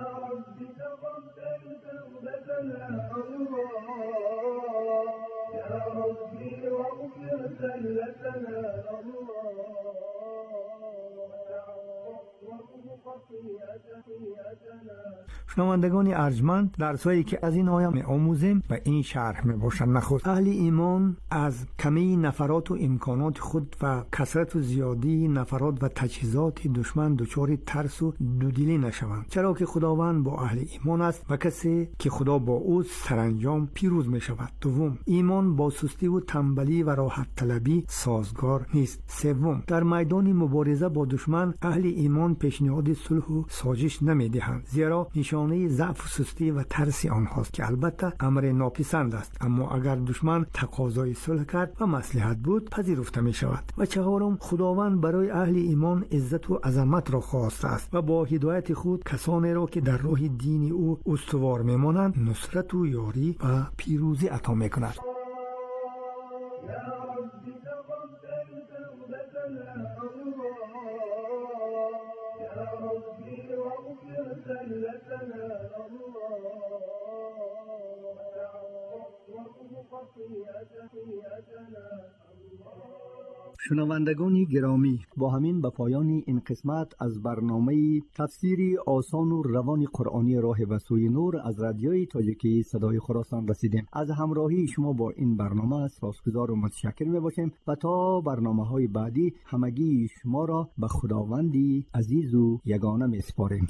شنوندگان ارجمند، درسایی که از این آیه می آموزیم و این شرح می باشد. نخست اهل ایمان از کمی نفرات و امکانات خود و کثرت و زیادی نفرات و تجهیزات دشمن دچار ترس و دودلی نشوند، چرا که خداوند با اهل ایمان است و کسی که خدا با او سرانجام پیروز می شود. دوم، ایمان با سستی و تنبلی و راحت طلبی سازگار نیست. سوم، در میدان مبارزه با دشمن اهل ایمان پیشنهاد صلح و سازش نمی دهند، زیرا نشانه ضعف و سستی و ترس آنهاست که البته امر ناپسند است، اما اگر دشمن تقاضای صلح کرد و مصلحت بود پذیرفته می شود. و چهارم، خداوند برای اهل ایمان عزت و عظمت را خواسته است و با هدایت خود کسانی را که در راه دین او استوار می مانند نصرت و یاری و پیروزی عطا می کند. شنوندگان گرامی، با همین به پایان این قسمت از برنامه تفسیری آسان و روان قرآنی راه به سوی نور از رادیوی تاجیکی صدای خراسان رسیدیم. از همراهی شما با این برنامه سپاسگزار و متشکر میباشیم و تا برنامه‌های بعدی همگی شما را به خداوندی عزیز و یگانه میسپاریم.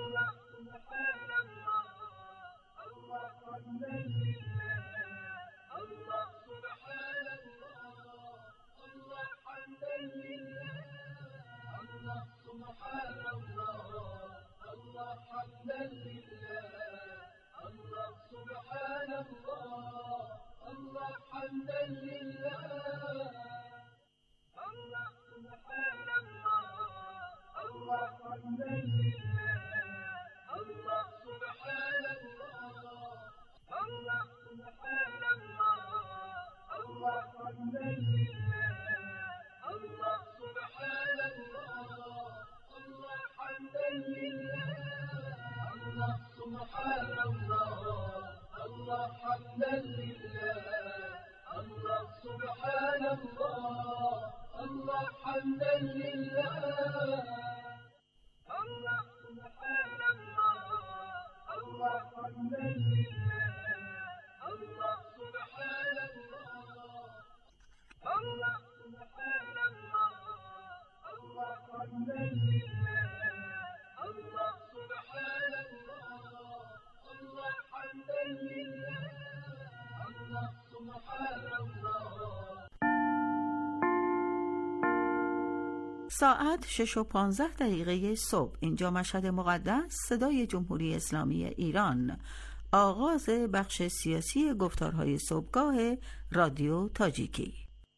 ساعت شش و پانزده دقیقه صبح، اینجا مشهد مقدس، صدای جمهوری اسلامی ایران. آغاز بخش سیاسی گفتارهای صبحگاه رادیو تاجیکی.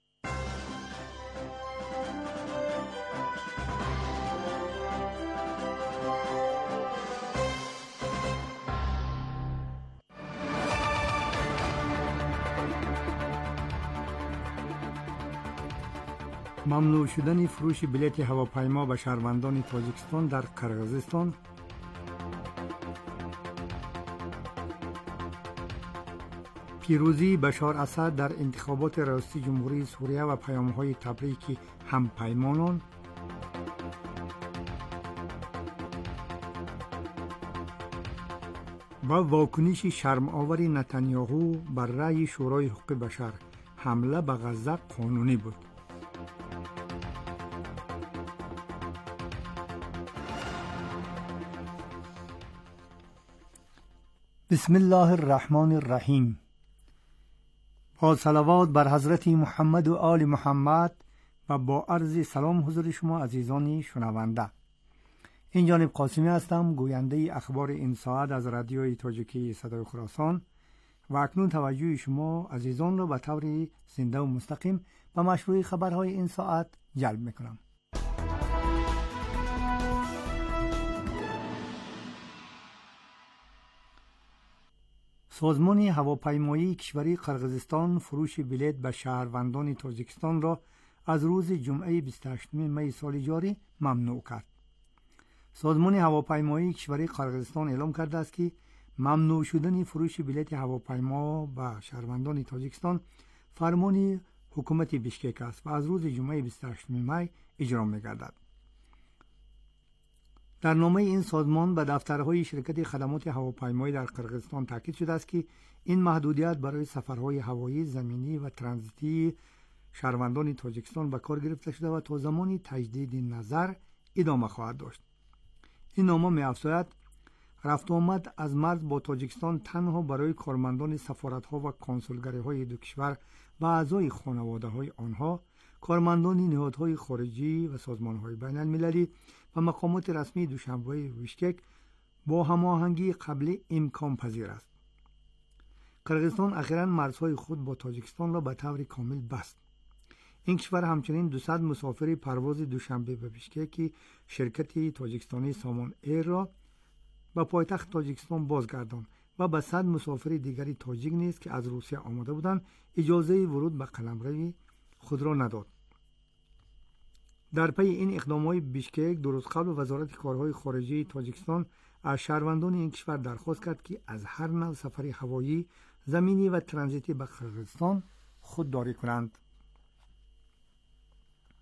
ممنوع شدن فروش بلیط هواپیما به شهروندان تاجیکستان در قرقیزستان. پیروزی بشار اسد در انتخابات ریاستی جمهوری سوریه و پیام‌های تبریک همپیمانان. و واکنش شرم‌آور نتانیاهو بر رأی شورای حقوق بشر، حمله به غزه قانونی بود. بسم الله الرحمن الرحیم. با صلوات بر حضرت محمد و آل محمد و با عرض سلام حضور شما عزیزان شنونده. این جانب قاسمی هستم، گوینده اخبار این ساعت از رادیوی تاجیکی صدای خراسان و اکنون توجه شما عزیزان را به طور زنده و مستقیم به مشروع خبرهای این ساعت جلب میکنم. سازمان هواپیمایی کشوری قرقیزستان فروش بلیط به شهروندان تاجیکستان را از روز جمعه بیست و هشتم می سال جاری ممنوع کرد. سازمان هواپیمایی کشوری قرقیزستان اعلام کرده است که ممنوع شدن فروش بلیط هواپیما به شهروندان تاجیکستان فرمان حکومت بیشکک است و از روز جمعه بیست و هشتم می اجرا می‌گردد. در نامه این سازمان به دفترهای شرکت خدمات هواپیمایی در قرقیزستان تاکید شده است که این محدودیت برای سفرهای هوایی، زمینی و ترانزیتی شهروندان تاجیکستان به کار گرفته شده و تا زمانی تجدید نظر ادامه خواهد داشت. این نامه می‌افزاید رفت و آمد از مرز با تاجیکستان تنها برای کارمندان سفارت‌ها و کنسولگری‌های دو کشور و اعضای خانواده‌های آنها، کارمندان نهادهای خارجی و سازمان‌های بین‌المللی و مقامات رسمی دوشنبه بیشکک با هماهنگی قبلی امکان پذیر است. قرقیزستان اخیراً مرزهای خود با تاجیکستان را به طور کامل بست. این کشور همچنین دویست مسافر پرواز دوشنبه به بیشکک شرکت تاجیکستانی سامان ایر را به پایتخت تاجیکستان بازگرداند و به صد مسافر دیگری تاجیک نیز که از روسیه آمده بودند اجازه ورود به قلمرو خود را نداد. در پی این اقدامات بیشکک درست قبل وزارت کارهای خارجه تاجیکستان از شهروندان این کشور درخواست کرد که از هر نوع سفر هوایی، زمینی و ترانزیتی به قرقیزستان خودداری کنند.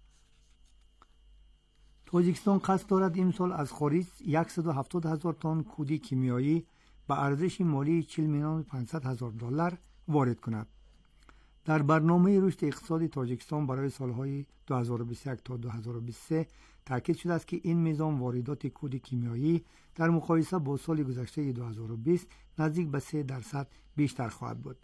تاجیکستان قصد دارد امسال از خارج صد و هفتاد هزار تن کود کیمیایی به ارزش مالی چهل میلیون و پانصد هزار دلار وارد کند. در برنامه رشد اقتصادی تاجیکستان برای سالهای دو هزار و بیست و یک تا دو هزار و بیست و سه تاکید شده است که این میزان واردات کود کیمیایی در مقایسه با سال گذشته دو هزار و بیست نزدیک به سه درصد بیشتر خواهد بود.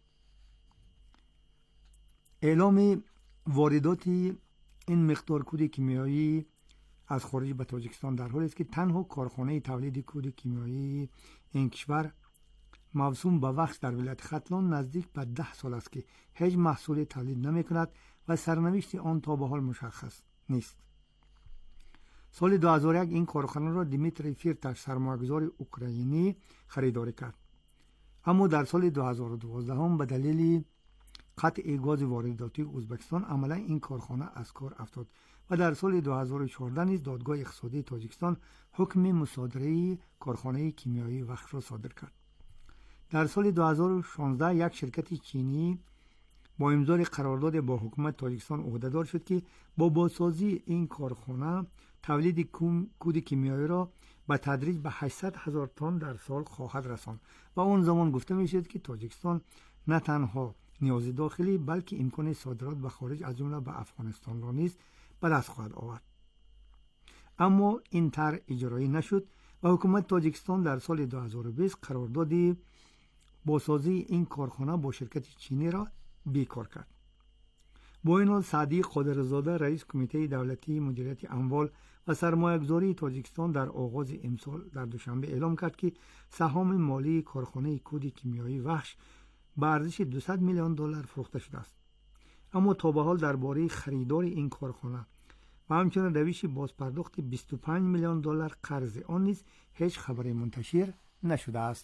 اعلام واردات این مقدار کود کیمیایی از خارج به تاجیکستان در حالی است که تنها کارخانه تولید کود کیمیایی این کشور موسوم به وخش در ولایت ختلان نزدیک به ده سال است که هیچ محصول تولید نمی کند و سرنوشت آن تا به حال مشخص نیست. سال دو هزار و یک این کارخانه را دیمیتری فیرتاش سرمایه‌گذار اوکراینی خریداری کرد، اما در سال دو هزار و دوازده هم به دلیل قطع گاز وارداتی ازبکستان عملا این کارخانه از کار افتاد و در سال دو هزار و چهارده نیز دادگاه اقتصادی تاجیکستان حکم مصادره کارخانه کیمیایی وخش را صادر کرد. در سال دو هزار و شانزده یک شرکت چینی با امضای قرارداد با حکومت تاجیکستان عهدهدار شد که با بازسازی این کارخانه تولید کود کیمیایی را به تدریج به هشتصد هزار تن در سال خواهد رساند و اون زمان گفته می شد که تاجیکستان نه تنها نیاز داخلی بلکه امکان صادرات به خارج از جمله به افغانستان را نیز به دست خواهد آورد. اما این طرح اجرایی نشد و حکومت تاجیکستان در سال دو هزار و بیست قرارداد بازسازی این کارخانه با شرکت چینی را بیکار کرد. با این حال سعدی قادرزاده رئیس کمیته دولتی مدیریت اموال و سرمایه‌گذاری تاجیکستان در آغاز امسال در دوشنبه اعلام کرد که سهام مالی کارخانه کود کیمیایی وخش به ارزش دویست میلیون دلار فروخته شده است. اما تا به حال درباره خریدار این کارخانه و همچنین روش بازپرداخت بیست و پنج میلیون دلار قرض آن نیز هیچ خبری منتشر نشده است.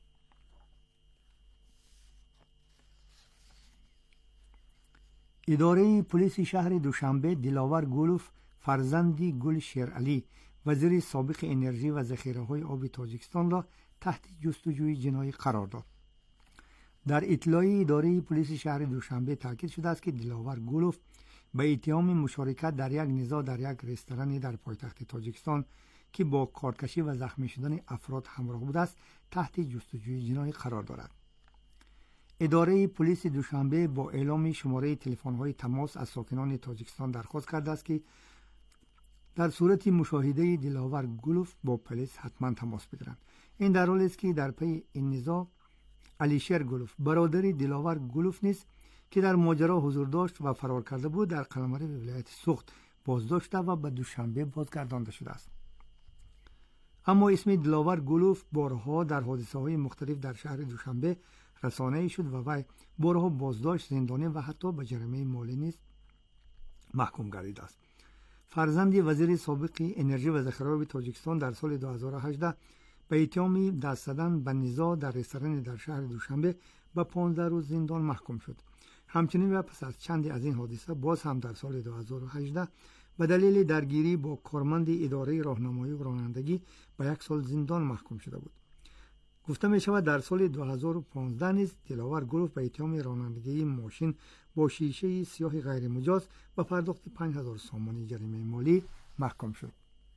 اداره پلیس شهر دوشنبه دلاور گلوف فرزندی گل شیرعلی وزیر سابق انرژی و ذخیره‌های آب تاجیکستان را تحت جستجوی جنایی قرار داد. در اطلاعی اداره پلیس شهر دوشنبه تاکید شده است که دلاور گلوف به اتهام مشارکت در یک نزاع در یک رستوران در پایتخت تاجیکستان که با کارکشی و زخمی شدن افراد همراه بوده است تحت جستجوی جنایی قرار دارد. اداره پلیس دوشنبه با اعلام شماره تلفن‌های تماس از ساکنان تاجیکستان درخواست کرده است که در صورت مشاهده دلاور گلوف با پلیس حتما تماس بگیرند. این در حالی است که در پی این نزاع علیشیر گلوف برادر دلاور گلوف نیز که در ماجرا حضور داشت و فرار کرده بود در قلمرو ولایت سوخت بازداشته و به دوشنبه بازگردانده شده است. اما اسم دلاور گلوف بارها در حادثه‌های مختلف در شهر دوشنبه رسانه‌ای شد و وی بارها بازداشت، زندانی و حتی به جریمه مالی نیز محکوم گردیده است. فرزند وزیر سابق انرژی و ذخیره‌های تاجیکستان در سال دو هزار و هجده به اتهام دست زدن به نزاع در رستوران در شهر دوشنبه به پانزده روز زندان محکوم شد. همچنین و پس از چندی از این حادثه باز هم در سال دو هزار و هجده به دلیل درگیری با کارمند اداره راهنمایی و رانندگی به یک سال زندان محکوم شده بود. گفته می شود در سال دو هزار و پانزده نیز دلاور گلوف به اتهام رانندگی ماشین با شیشه سیاه غیر مجاز و پرداخت پنج هزار سامانی جریمه مالی محکوم شد.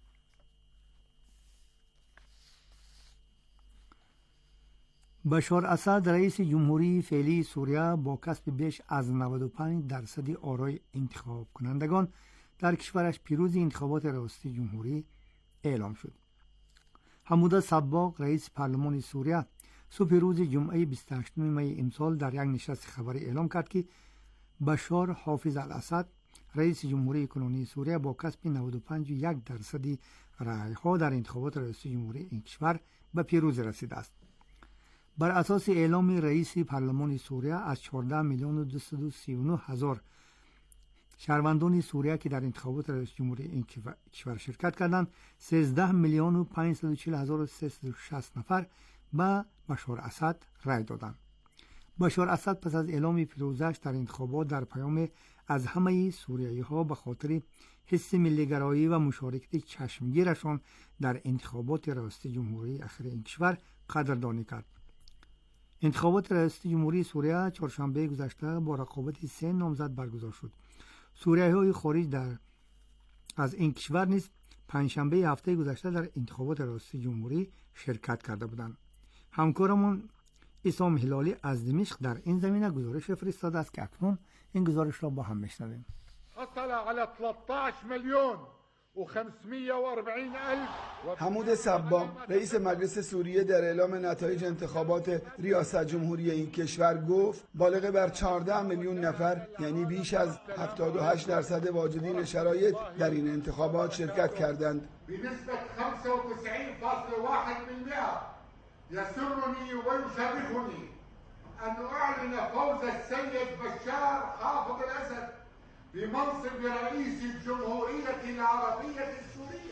بشار اسد رئیس جمهوری فعلی سوریه با کسب بیش از نود و پنج درصد آرای انتخاب کنندگان در کشورش پیروزی انتخابات ریاستی جمهوری اعلام شد. حموده صباغ رئیس پارلمان سوریه صبح روز جمعه بیست و هشتم می امسال در یک نشست خبری اعلام کرد که بشار حافظ الاسد رئیس جمهوری کنونی سوریه با کسب نود و پنج و یک درصد رأی‌ها در انتخابات ریاستی جمهوری این کشور به پیروزی رسیده است. بر اساس اعلام رئیس پارلمان سوریه از چهارده میلیون و دویست و سی و نه هزار شهروندان سوریه که در انتخابات رئیس جمهوری این کشور شرکت کردند، سیزده میلیون و پانصد و چهل هزار و سیصد و شصت نفر به بشار اسد رای دادند. بشار اسد پس از اعلام پیروزیش در انتخابات در پیام از همه سوریایی‌ها به خاطر حس ملی‌گرایی و مشارکت چشمگیرشان در انتخابات ریاست جمهوری اخیر این کشور قدردانی کرد. انتخابات ریاست جمهوری سوریه چهارشنبه گذشته با رقابت سه نامزد برگزار شد. سوریایی‌های خارج در از این کشور نیز پنجشنبه هفته گذشته در انتخابات ریاست جمهوری شرکت کرده بودند. همکارمون اسام هلالی از دمشق در این زمینه گزارش فرستاده است که اکنون این گزارش را با هم میشنویم. حصل على ثلاثة عشر مليون وخمسمائة وأربعين ألف. حمود صبام رئیس مجلس سوریه در اعلام نتایج انتخابات ریاست جمهوری این کشور گفت بالغ بر چهارده میلیون نفر یعنی بیش از هفتاد و هشت درصد واجدین شرایط در این انتخابات شرکت کردند. بنسبة خمسة وتسعين فاصلة واحد بالمئة يسرني ويشرفني أن أعلن فوز السيد بشار حافظ الأسد بمنصب رئيس الجمهورية العربية السورية.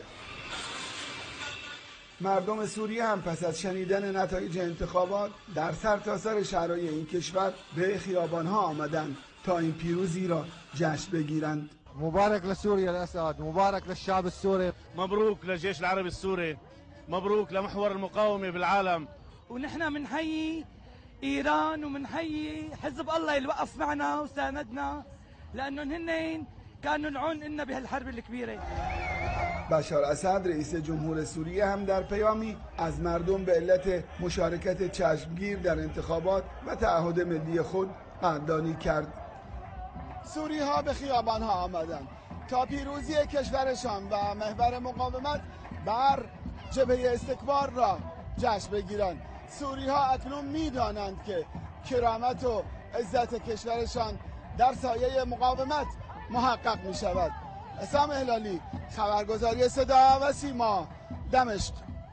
مردم سوریه هم پس از شنیدن نتایج انتخابات در سرتاسر شهرهای این کشور به خیابانها آمدند تا این پیروزی را جشن بگیرند. مبارك لسوريا الأسد، مبارك للشعب السوري، مبروك للجيش العربي السوري، مبروك لمحور المقاومة بالعالم. ونحن منحيي إيران ومنحيي حزب الله اللي وقف معنا وساندنا لأنهم هنين كانوا العون لنا بهالحرب الكبيرة. بشار اسد رئیس جمهور سوریه هم در پیامی از مردم به علت مشارکت چشمگیر در انتخابات و تعهد ملی خود قدردانی کرد. سوری ها به خیابان ها آمدند تا پیروزی کشورشان و محور مقاومت بر جبهه استکبار را جشن بگیرند. سوری ها اکنون میدانند که کرامت و عزت کشورشان در سایه مقاومت محقق می شود. اسام هلالی، خبرگزاری صدا و سیما، دمشق.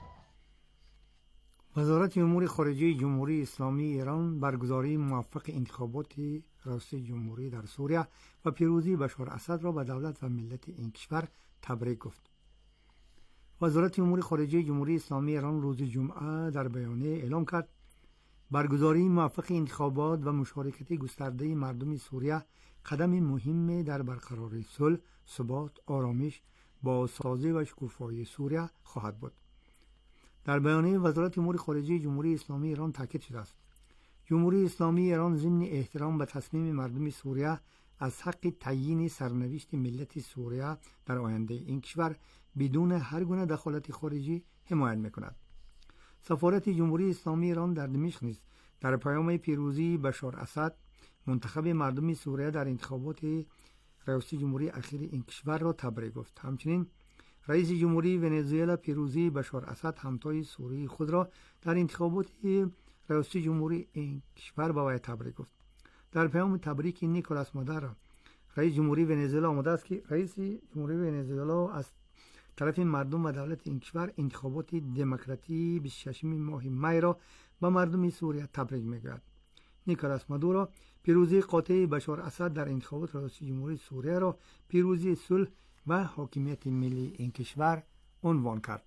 وزارت امور خارجه جمهوری اسلامی ایران برگزاری موفق انتخابات ریاست جمهوری در سوریه و پیروزی بشار اسد را به دولت و ملت این کشور تبریک گفت. وزارت امور خارجه جمهوری اسلامی ایران روز جمعه در بیانیه اعلام کرد برگزاری موفق انتخابات و مشارکت گسترده مردم سوریه قدم مهم در برقراری صلح، ثبات، آرامش، بازسازی و شکوفایی سوریه خواهد بود. در بیانیه وزارت امور خارجه جمهوری اسلامی ایران تاکید شده است جمهوری اسلامی ایران ضمن احترام به تصمیم مردم سوریه از حق تعیین سرنوشت ملت سوریه در آینده این کشور بدون هر گونه دخالت خارجی حمایت می‌کند. سفارت جمهوری اسلامی ایران در دمشق نیز در پیام پیروزی بشار اسد منتخب مردم سوریه در انتخابات ریاست جمهوری اخیر این کشور را تبریک گفت. همچنین رئیس جمهوری ونزوئلا پیروزی بشار اسد همتای سوری خود را در انتخابات ریاست جمهوری این کشور به وی تبریک گفت. در پیام تبریک نیکولاس مادورو رئیس جمهوری ونزوئلا آمده است که رئیس جمهوری ونزوئلا از طرف مردم و دولت این کشور انتخابات دموکراتی بیست و ششم ماه می را به مردم سوریه تبریک میگوید. نیکولاس مادورو پیروزی قاطع بشار اسد در انتخابات ریاست جمهوری سوریه را پیروزی صلح و حاکمیت ملی این کشور عنوان کرد.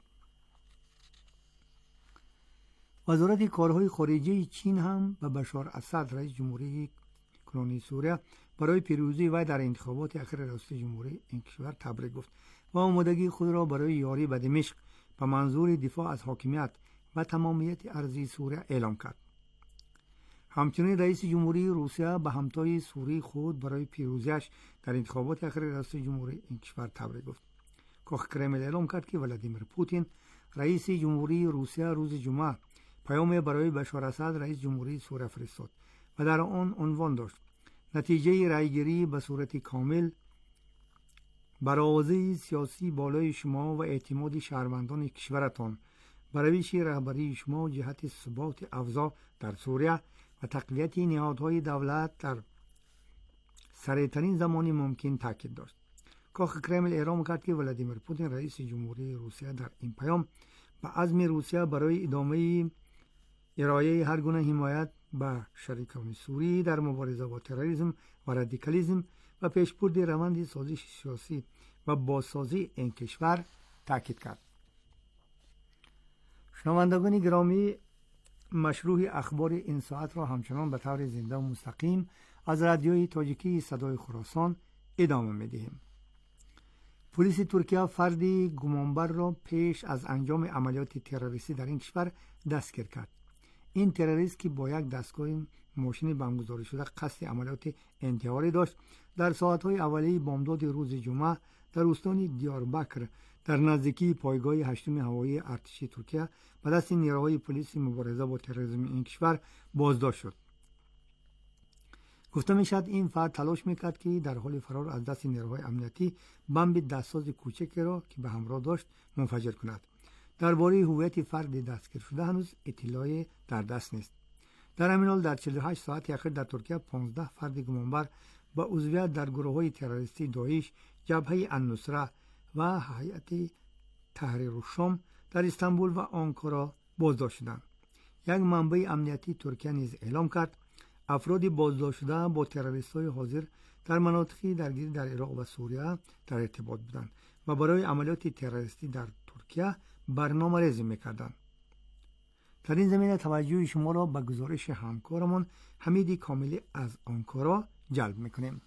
وزارت کارهای خارجه چین هم به بشار اسد رئیس جمهوری کنونی سوریه برای پیروزی و در انتخابات اخیر ریاست جمهوری این کشور تبریک گفت و آمادگی خود را برای یاری به دمشق به منظور دفاع از حاکمیت و تمامیت ارضی سوریه اعلام کرد. همچنین رئیس جمهوری روسیه به همتای سوری خود برای پیروزیش در انتخابات اخیر ریاست جمهوری این کشور تبریک گفت. کاخ کرمل اعلام کرد که ولادیمیر پوتین رئیس جمهوری روسیه روز جمعه پیام برای بشار اسد رئیس جمهوری سوریه فرستاد و در آن عنوان داشت نتیجه رأیگیری به صورت کامل بر آوازه سیاسی بالای شما و اعتماد شهروندان کشورتان برای رهبری شما جهت ثبات اوضاع در سوریه و تقویت نهادهای دولت در سریعترین زمان ممکن تاکید داشت. کاخ کرمل اعلام کرد که ولادیمیر پوتین رئیس جمهوری روسیه در این پیام به عزم روسیه برای ادامه ارائه هر گونه حمایت به شریکان سوری در مبارزه با تروریسم و رادیکالیسم و پیشبرد روند سازش سیاسی و بازسازی این کشور تاکید کرد. شنوندگان گرامی، مشروع اخبار این ساعت را همچنان به طور زنده و مستقیم از رادیوی تاجیکی صدای خراسان ادامه می‌دهیم. پلیس ترکیه فردی گمانبر را پیش از انجام عملیات تروریستی در این کشور دستگیر کرد. این تروریست که با یک دستگاه ماشین بمبگذاری شده قصد عملیات انتحاری داشت، در ساعت‌های اولیه بامداد روز جمعه در استان دیاربکر در نزدیکی پایگاه هشتم هوایی ارتش ترکیه به دست نیروهای پلیس مبارزه با تروریسم این کشور بازداشت شد. گفته می شود این فرد تلاش میکرد که در حال فرار از دست نیروهای امنیتی بمب دستساز کوچکی را که به همراه داشت منفجر کند. درباره هویت فرد دستگیر شده هنوز اطلاعی در دست نیست. در همین حال در چهل و هشت ساعت اخیر در ترکیه پانزده فرد گمانبر با عضویت در گروه‌های تروریستی داعش، جبهه النصره و هیئت تحریر الشام در استانبول و آنکارا بازداشت شدند. یک منبع امنیتی ترکیه نیز اعلام کرد افراد بازداشت شده با تروریست‌های حاضر در مناطقی درگیر در عراق و سوریه در ارتباط بودند و برای عملیات تروریستی در ترکیه برنامه ریزی می‌کردند. در این زمینه توجه شما را به گزارش همکارمان حمید کاملی از آنکارا جلب می‌کنیم.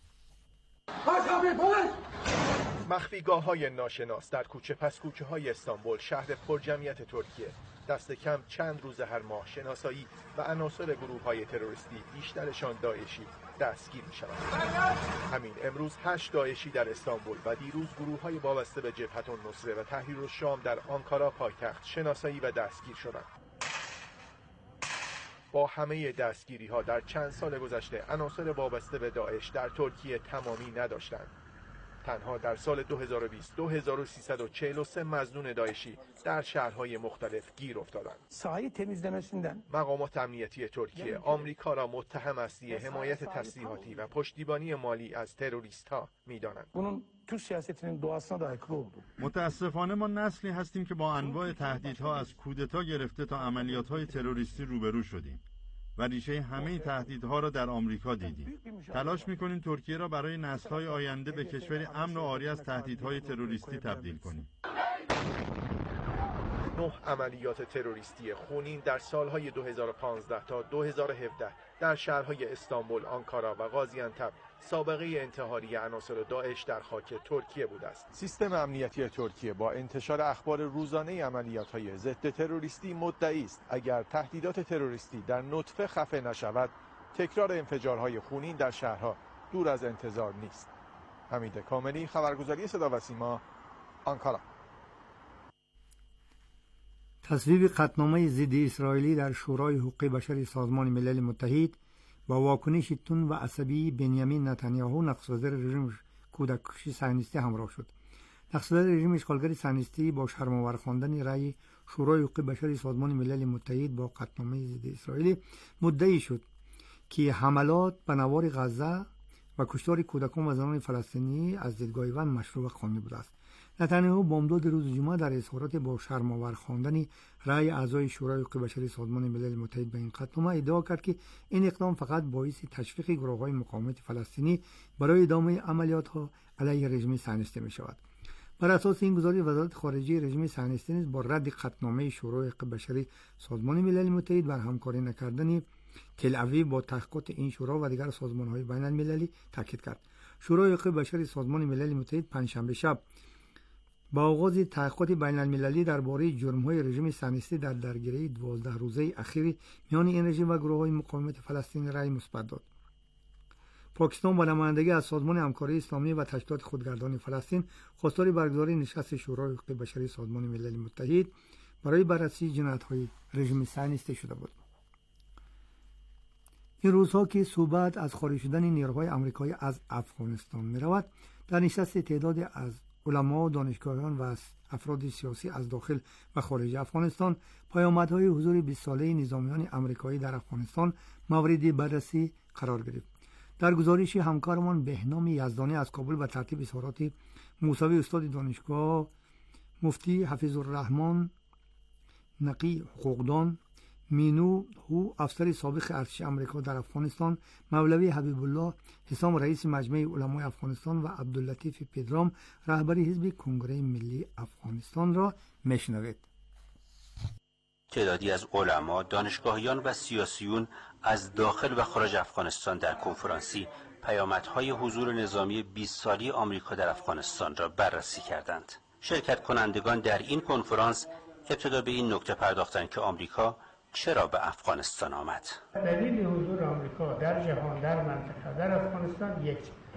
مخفیگاه‌های ناشناس در کوچه پس کوچه های استانبول، شهر پرجمعیت ترکیه، دست کم چند روز هر ماه شناسایی و عناصر گروه‌های تروریستی، بیشترشان داعشی، دستگیر می‌شوند. همین امروز هشت داعشی در استانبول و دیروز گروه‌های وابسته به جبهه النصره و تحریر الشام در آنکارا پایتخت شناسایی و دستگیر شدند. با همه دستگیری‌ها در چند سال گذشته عناصر وابسته به داعش در ترکیه تمامی نداشتند. تنها در سال دو هزار و بیست دو هزار و سیصد و چهل و سه مظنون داعشی در شهرهای مختلف گیر افتادند. ساحه temizlemesinden مقامات امنیتی ترکیه آمریکا را متهم اصلی حمایت تسلیحاتی و پشتیبانی مالی از تروریست‌ها می‌دانند. bunun Türk siyasetinin doğasına da aykırı oldu. متاسفانه ما نسلی هستیم که با انواع تهدیدها از کودتا گرفته تا عملیات‌های تروریستی روبرو شدیم و ریشه همه تهدیدها را در آمریکا دیدیم. تلاش می‌کنیم ترکیه را برای نسل‌های آینده به کشوری امن و عاری از تهدیدهای تروریستی تبدیل کنیم. نه عملیات تروریستی خونین در سالهای دو هزار و پانزده تا دو هزار و هفده در شهرهای استانبول، آنکارا و غازی‌انتب سابقه انتحاری عناصر داعش در خاک ترکیه بوده است. سیستم امنیتی ترکیه با انتشار اخبار روزانه عملیات‌های ضد تروریستی مدعی است اگر تهدیدات تروریستی در نطفه خفه نشود، تکرار انفجارهای خونین در شهرها دور از انتظار نیست. حمید کاملی، خبرگزاری صدا و سیما، آنکارا. تصویب قطعنامه ضد اسرائیلی در شورای حقوق بشر سازمان ملل متحد با واکنش تند و عصبی بنیامین نتانیاهو نخست وزیر رژیم کودککشی صهیونیستی همراه شد. نخست وزیر رژیم اشغالگر صهیونیستی با شرم‌آور خواندن رأی شورای حقوق بشر سازمان ملل متحد با قطعنامه ضد اسرائیل مدعی شد که حملات به نوار غزه و کشتار کودکان و زنان فلسطینی از دیدگاه وی مشروع و قانونی بوده است. نتانیاهو بامداد روز جمعه در اظهارات با شرم‌آور خواندن رأی اعضای شورای حقوق بشر سازمان ملل متحد به این قطعنامه ادعا کرد که این اقدام فقط باعث تشویق گروه‌های مقاومت فلسطینی برای ادامه عملیات‌ها علیه رژیم صهیونیستی می‌شود. بر اساس این گزارش وزارت خارجه رژیم صهیونیستی نیز با رد قطعنامه شورای حقوق بشر سازمان ملل متحد بر همکاری نکردن تل اویو با تحقیقات این شورا و دیگر سازمان‌های بین‌المللی تاکید کرد. شورای حقوق بشر سازمان ملل متحد پنجشنبه شب با آغاز تحقیقات بین‌المللی درباره جرم‌های رژیم صهیونیستی در درگیری دوازده روزه اخیر میان این رژیم و گروه‌های مقاومت فلسطینی رأی مثبت داد. پاکستان با نمایندگی از سازمان همکاری اسلامی و تشکیلات خودگردان فلسطین خواستار برگزاری نشست شورای حقوق بشر سازمان ملل متحد برای بررسی جنایت‌های رژیم صهیونیستی شده بود. این روزها که صحبت از خارج شدن نیروهای آمریکایی از افغانستان می‌رود، در نشست تعدادی از علما، دانشگاهیان و افراد سیاسی از داخل و خارج افغانستان پیامدهای حضور بیست ساله نظامیان آمریکایی در افغانستان مورد بررسی قرار گرفت. در گزارش همکارمان بهنام یزدانی از کابل به ترتیب اظهارات موسوی استاد دانشگاه، مفتی حفیظ الرحمن نقی حقوقدان، مینو هو افسر سابق ارتش آمریکا در افغانستان، مولوی حبیب الله حسام رئیس مجمع علمای افغانستان و عبداللطیف پدرام رهبر حزب کنگره ملی افغانستان را میشنوید. تعدادی از علما، دانشگاهیان و سیاسیون از داخل و خارج افغانستان در کنفرانسی پیامدهای حضور نظامی بیست سالی آمریکا در افغانستان را بررسی کردند. شرکت کنندگان در این کنفرانس ابتدا به این نکته پرداختند که آمریکا چرا به افغانستان آمد؟ دلیل حضور آمریکا در جهان، در منطقه، در افغانستان یک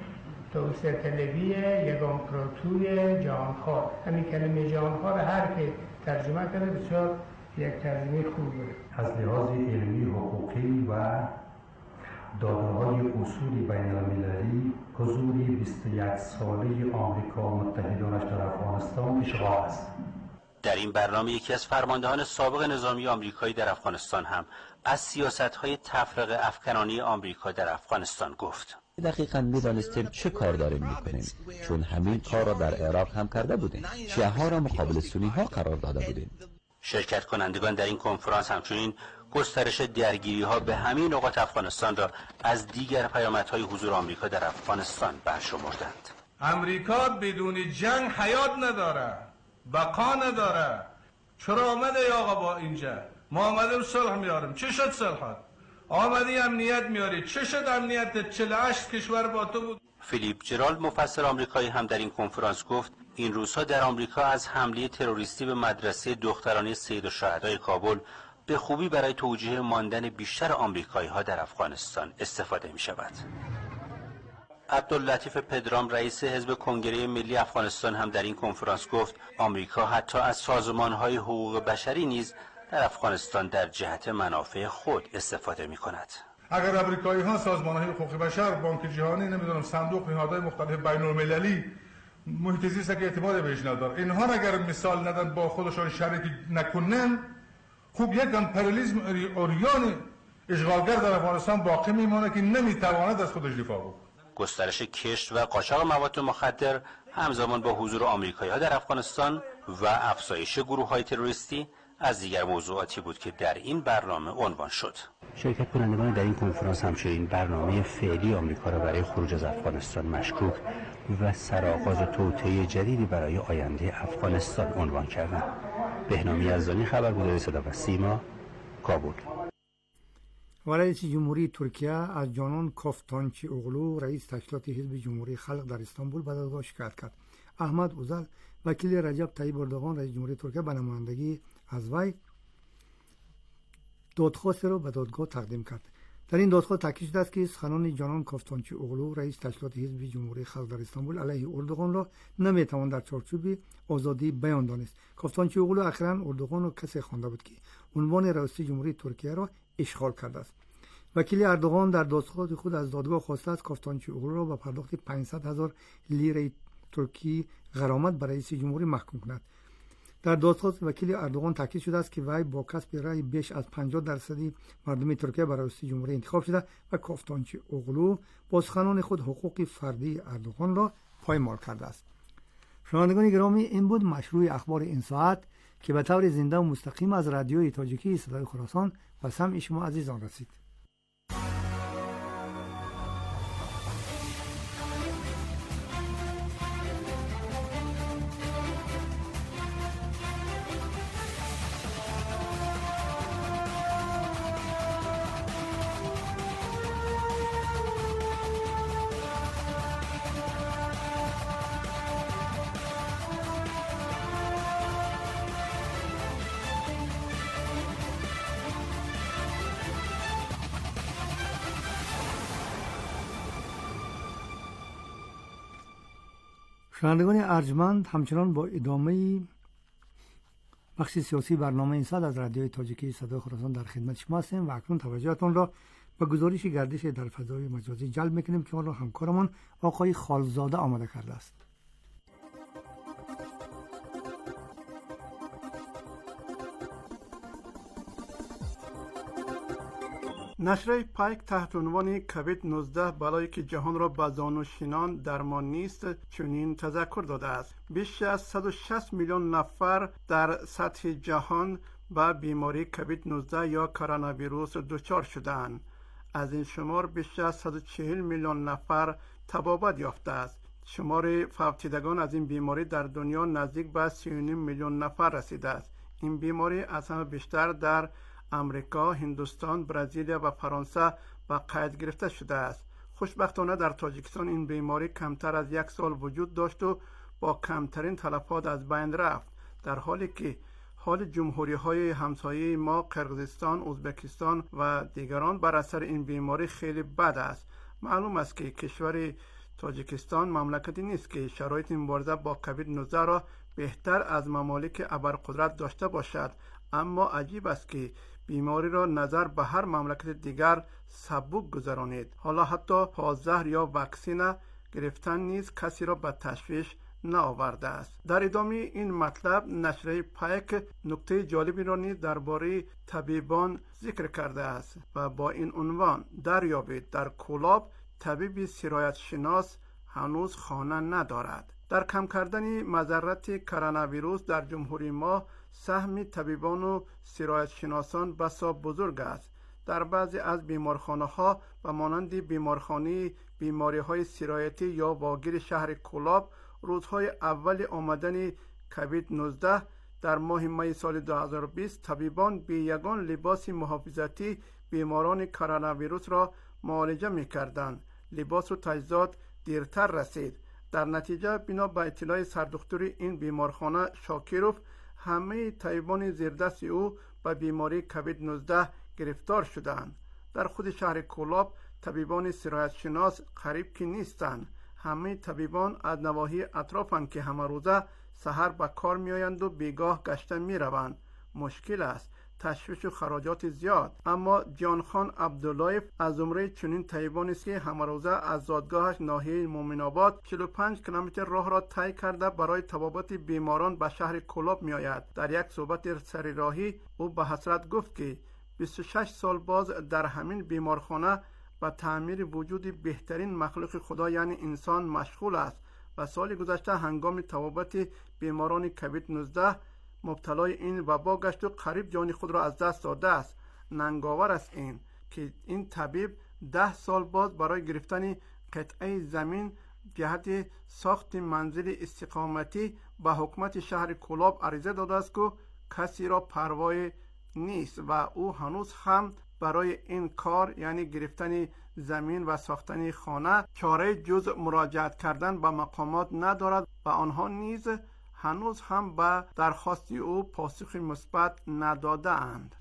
توسعه‌طلبی یگان پروتوی جهانخوار. همین کلمه جهانخوار هر که ترجمه کرده بسیار یک ترجمه خوب بود. از لحاظ علمی حقوقی و داده‌های اصولی بین المللی حضور بیست و یک ساله آمریکا و متحدانش در افغانستان اشغال است. در این برنامه یکی از فرماندهان سابق نظامی آمریکایی در افغانستان هم از سیاست‌های تفرقه افکنانی آمریکا در افغانستان گفت. دقیقاً می‌دانستیم چه کار داریم می‌کنیم، چون همین کار را در عراق هم کرده بودیم. شیعه ها را مقابل سنی ها قرار داده بودیم. شرکت کنندگان در این کنفرانس همچنین گسترش درگیری ها به همین نقاط افغانستان را از دیگر پیامدهای حضور آمریکا در افغانستان برشمردند. امریکا بدون جنگ حیات نداره، بقا نداره. چرا آمده ای آقا با اینجا؟ ما آمدیم صلح میاریم. چه شد صلحات؟ آمدی امنیت میاری. چه شد امنیت؟ چهل و هشت کشور با تو بود. فیلیپ جرالد مفسر آمریکایی هم در این کنفرانس گفت این روزها در آمریکا از حمله تروریستی به مدرسه دخترانه سید الشهدای کابل به خوبی برای توجیه ماندن بیشتر آمریکایی‌ها در افغانستان استفاده می‌شود. عبداللطیف پدرام رئیس حزب کنگره ملی افغانستان هم در این کنفرانس گفت آمریکا حتی از سازمان‌های حقوق بشری نیز در افغانستان در جهت منافع خود استفاده می‌کند. اگر امریکایی‌ها سازمان‌های حقوق بشر، بانک جهانی، نمی‌دونم صندوق نهادهای مختلف بین‌المللی محیط زیست که اعتماد بهش نداره، اینها را اگر مثال ندن با خودشان شریک نکنن، خوب یک امپریالیسم اوریان اشغالگر در افغانستان باقی میمونه که نمیتواند از خودش دفاع بکنه. گسترش کشت و قاچاق مواد مخدر همزمان با حضور آمریکایی‌ها در افغانستان و افزایش گروه‌های تروریستی از دیگر موضوعاتی بود که در این برنامه عنوان شد. شرکت کنندگان در این کنفرانس همچنین برنامه فعلی آمریکا را برای خروج از افغانستان مشکوک و سرآغاز توطئه جدیدی برای آینده افغانستان عنوان کردند. بهنام یزدانی، خبرگزاری صدا و سیما، کابل. و رئیس جمهوری ترکیه از جانان کافتانچی اوغلو رئیس تشکیلات حزب جمهوری خلق در استانبول به دادگاه شکایت کرد. احمد اوزل وکیل رجب طیب اردوغان رئیس جمهوری ترکیه به نمایندگی از وی دادخواست را به دادگاه تقدیم کرد. در این دادخواست تاکید شده است که سخنان جانان کافتانچی اوغلو رئیس تشکیلات حزب جمهوری خلق در استانبول علیه اردوغان را نمیتوان در چارچوب آزادی بیان دانست. کافتانچی اوغلو اخیراً اردوغان را کسی خوانده بود که عنوان رئیس جمهوری ترکیه را اشغال کرده است. وکیل اردوغان در دادخواست خود از دادگاه خواسته است کافتانچی اوغلو را به پرداخت پانصد هزار لیره ترکی غرامت برای رئیس جمهوری محکوم کند. در دادخواست وکیل اردوغان تاکید شده است که وی با کسب رأی بیش از پنجاه درصدی مردم ترکیه برای رئیس جمهوری انتخاب شده و کافتانچی اوغلو با سخنان خود حقوق فردی اردوغان را پایمال کرده است. شنوندگان گرامی، این بود مشروع اخبار این ساعت که به طور زنده و مستقیم از رادیوی تاجیکی صدای خراسان و سمع شما عزیزان رسید. شنوندگان ارجمند، همچنان با ادامه بخش سیاسی برنامه این ساعت از رادیوی تاجیکی صدای خراسان در خدمت شما هستیم و اکنون توجهتان را به گزارش گردش در فضای مجازی جلب میکنیم که آن را همکارمان آقای خالزاده آماده کرده است. نشریه پایک تحت عنوان کوید نوزده بلایی که جهان را به زانوشینان درمان نیست چنین تذکر داده است. بیش از صد و شصت میلیون نفر در سطح جهان به بیماری کوید نوزده یا کرونا ویروس دچار شدند. از این شمار بیش از صد و چهل میلیون نفر تبابت یافته است. شمار فوتیدگان از این بیماری در دنیا نزدیک به سی و نیم میلیون نفر رسیده است. این بیماری از همه بیشتر در امریکا، هندوستان، برزیل و فرانسه به قید گرفته شده است. خوشبختانه در تاجیکستان این بیماری کمتر از یک سال وجود داشت و با کمترین تلفات از بین رفت، در حالی که حال جمهوری های همسایه ما قرقیزستان، ازبکستان و دیگران بر اثر این بیماری خیلی بد است. معلوم است که کشور تاجیکستان مملکتی نیست که شرایط مبارزه با کووید نوزده را بهتر از ممالک ابرقدرت داشته باشد، اما عجیب است که بیماری را نظر به هر مملکت دیگر سبک گذرانید. حالا حتی پازهر یا واکسن گرفتن نیز کسی را به تشویش نآورده است. در ادامه این مطلب نشریه پیک نکته جالبی را نیز درباره طبیبان ذکر کرده است و با این عنوان: دریابید در کولاب طبیب سرایت شناس هنوز خانه ندارد. در کم کردن مضرات کرونا ویروس در جمهوری ما سهم طبیبان و سرایت شناسان بسا بزرگ است. در بعضی از بیمارخانه ها و مانند بیمارخانه بیماری های سرایتی یا واگیر شهر کولاب روزهای اول آمدن کووید نوزده در ماه می سال دو هزار و بیست طبیبان به یگان لباس محافظتی بیماران کرونا ویروس را معالجه می‌کردند. لباس و تجهیزات دیرتر رسید. در نتیجه بنا به اطلاع سردکتر این بیمارخانه شاکیروف همه طبیبان زیردست او به بیماری کووید نوزده گرفتار شدند. در خود شهر کولاب طبیبان سرایت شناس قریب که نیستند. همه طبیبان از نواحی اطرافند که همه روزه سحر به کار می آیند و بیگاه گشته می روند. مشکل است، تشویش و خراجات زیاد. اما جانخان عبداللایف از زمره چنین طبیبانی است که همه روزه از زادگاهش ناحیه مومن آباد چهل و پنج کیلومتر راه را طی کرده برای طبابت بیماران به شهر کولاب می آید. در یک صحبت سری راهی او به حسرت گفت که بیست و شش سال باز در همین بیمارخانه و تعمیر وجود بهترین مخلوق خدا یعنی انسان مشغول است و سال گذشته هنگام طبابت بیماران کووید نوزده مبتلای این وبا گشت و قریب جان خود را از دست داده است. ننگاور است این که این طبیب ده سال باز برای گرفتن قطعه زمین جهت ساخت منزل استقامتی به حکومت شهر کولاب عریضه داده است که کسی را پروای نیست و او هنوز هم برای این کار یعنی گرفتن زمین و ساختن خانه چاره جز مراجعت کردن به مقامات ندارد و آنها نیز هنوز هم به درخواست او پاسخ مثبت نداده اند.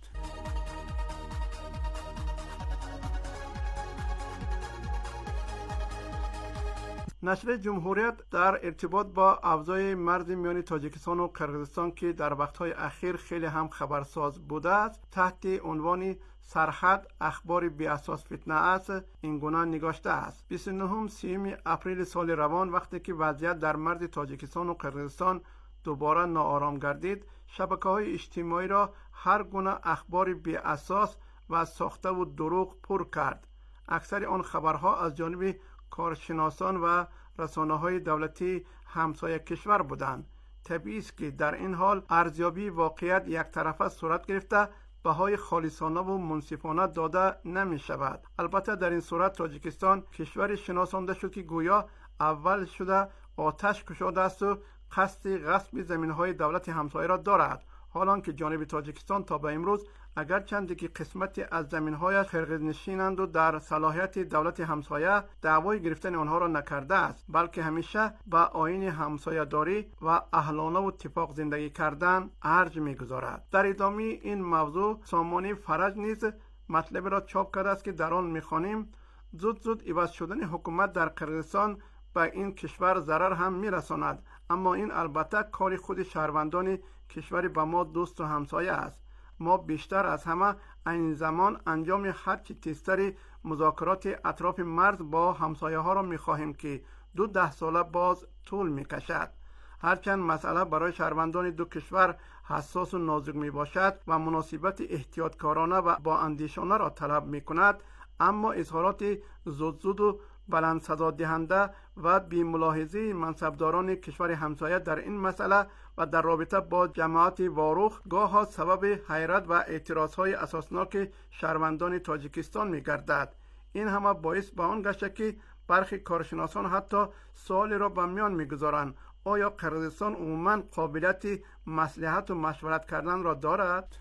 نشر جمهوریت در ارتباط با افزای مرز میان تاجیکستان و قرقیزستان که در وقتهای اخیر خیلی هم خبرساز بوده است تحت عنوان سرحد اخبار بی اساس فتنه است این گونه نگاشته است. بیست و نه سیوم اپریل سال روان وقتی که وضعیت در مرز تاجیکستان و قرقیزستان دوباره ناآرام گردید، شبکه‌های اجتماعی را هر گونه اخبار بی اساس و ساخته و دروغ پر کرد. اکثر آن خبرها از جانب کارشناسان و رسانه‌های دولتی همسایه کشور بودند. طبیعی است که در این حال ارزیابی واقعیت یک طرفه صورت گرفته بهای خالصانه و منصفانه داده نمی شود. البته در این صورت تاجیکستان کشوری شناسانده شد که گویا اول شده آتش کشاده است و قصد غصب زمین‌های دولت همسایه را دارد، حالان که جانب تاجیکستان تا به امروز اگرچند که قسمتی از زمین‌هایش قرقیز نشینند و در صلاحیت دولت همسایه دعوای گرفتن آنها را نکرده است، بلکه همیشه به آیین همسایه داری و اهلانه و اتفاق زندگی کردن ارج می‌گذارد. در ادامه این موضوع سامانی فرج نیز مطلب را چاپ کرده است که در آن می‌خوانیم زود زود عوض شدن حکومت در قرقیزستان به این کشور ضرر هم می‌رساند، اما این البته کار خود شهروندان کشوری به ما دوست و همسایه است. ما بیشتر از همه این زمان انجام هرچی تیزتری مذاکرات اطراف مرز با همسایه ها را می خواهیم که دو ده ساله باز طول می کشد. هرچند مسئله برای شهروندان دو کشور حساس و نازک می باشد و مناسبت احتیاطکارانه و با اندیشانه را طلب می کند، اما اظهارات زود زود و بلند صدا دهنده و بی ملاحظه منصبداران کشور همسایه در این مسئله و در رابطه با جماعت واروخ گاه‌ها سبب حیرت و اعتراضهای اساسناک شهروندان تاجیکستان می‌گردد. این همه باعث به آن گشته که برخی کارشناسان حتی سوالی را به میان می‌گذارند: آیا قرقیزستان عموماً قابلیت مصلحت و مشورت کردن را دارد؟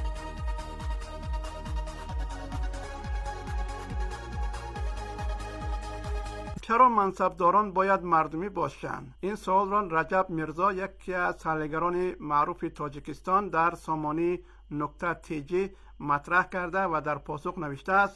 چرا منصبداران باید مردمی باشند؟ این سوال را رجب میرزا، یکی از تحلیلگران معروف تاجیکستان، در سامانه نکته تیجی مطرح کرده و در پاسخ نوشته است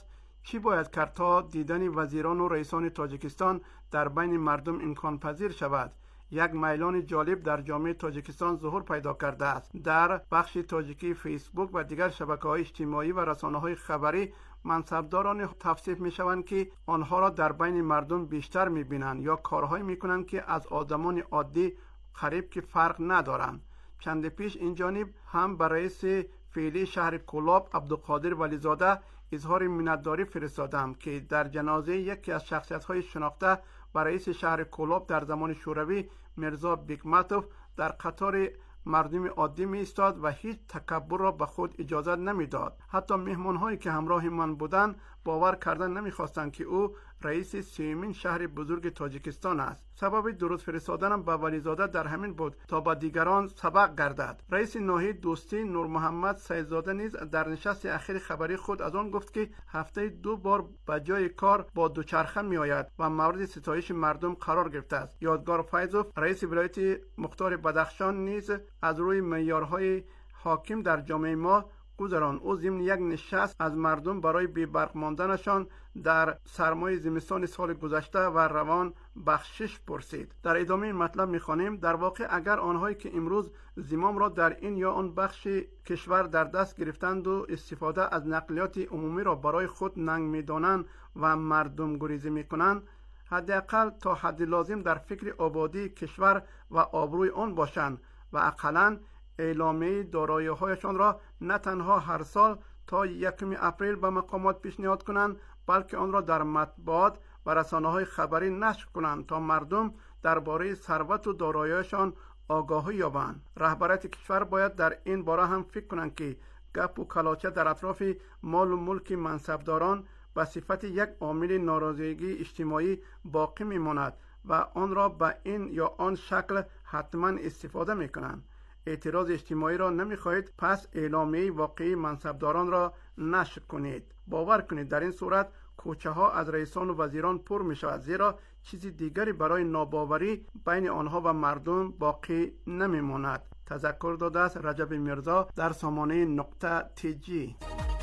چی باید کرد تا دیدن وزیران و رئیسان تاجیکستان در بین مردم امکان پذیر شود؟ یک میلان جالب در جامعه تاجیکستان ظهور پیدا کرده است. در بخش تاجیکی فیسبوک و دیگر شبکه‌های اجتماعی و رسانه‌های خبری منصبداران توصیف می‌شوند که آنها را در بین مردم بیشتر می‌بینند یا کارهایی می‌کنند که از آدمان عادی قریب که فرق ندارند. چند پیش این جانب هم بر رئیس فعلی شهر کولاب عبدالقادر ولیزاده اظهار منتداری فرستادم که در جنازه یکی از شخصیت‌های شناخته بر رئیس شهر کولاب در زمان شوروی میرزا بیکماتوف در قطار مردم عادی می ایستاد و هیچ تکبر را به خود اجازه نمیداد. حتی مهمان‌هایی که همراه من بودند باور کردن نمی‌خواستند که او رئیس سومین شهر بزرگ تاجیکستان است. سبب درست فرستادنم به ولیزاده در همین بود تا به دیگران سبق گردد. رئیس ناحیه دوستی نور محمد سیدزاده نیز در نشست اخیر خبری خود از آن گفت که هفته دو بار به جای کار با دوچرخه میآید و مورد ستایش مردم قرار گرفته است. یادگار فیضوف رئیس ولایت مختار بدخشان نیز از روی معیارهای حاکم در جامعه ما گذران. او ضمن یک نشست از مردم برای بی برق ماندنشان در سرمای زمستان سال گذشته و روان بخشش پرسید. در ادامه این مطلب می‌خوانیم در واقع اگر آنهایی که امروز زمام را در این یا آن بخش کشور در دست گرفتند و استفاده از نقلیات عمومی را برای خود ننگ می‌دانند و مردم گریزی می‌کنند، حداقل تا حد لازم در فکر آبادی کشور و آبروی آن باشند و اقلاً اعلامیه دارایی‌هایشان را نه تنها هر سال تا یکم اپریل به مقامات پیشنهاد کنند، بلکه آن را در مطبوعات و رسانه‌های خبری نشر کنند تا مردم درباره ثروت و دارایی‌هایشان آگاهی یابند. رهبریت کشور باید در این باره هم فکر کنند که گپ و کلاچه در اطراف مال و ملک منصبداران به صفت یک عامل ناراضگی اجتماعی باقی می‌ماند و آن را به این یا آن شکل حتما استفاده می‌کنند. اعتراض اجتماعی را نمی‌خواهید، پس اعلامیه واقعی منصبداران را نشر کنید. باور کنید در این صورت کوچه ها از رئیسان و وزیران پر می شود، زیرا چیزی دیگری برای ناباوری بین آنها و مردم باقی نمی ماند. تذکر داده است رجب میرزا در سامانه نقطه تی جی.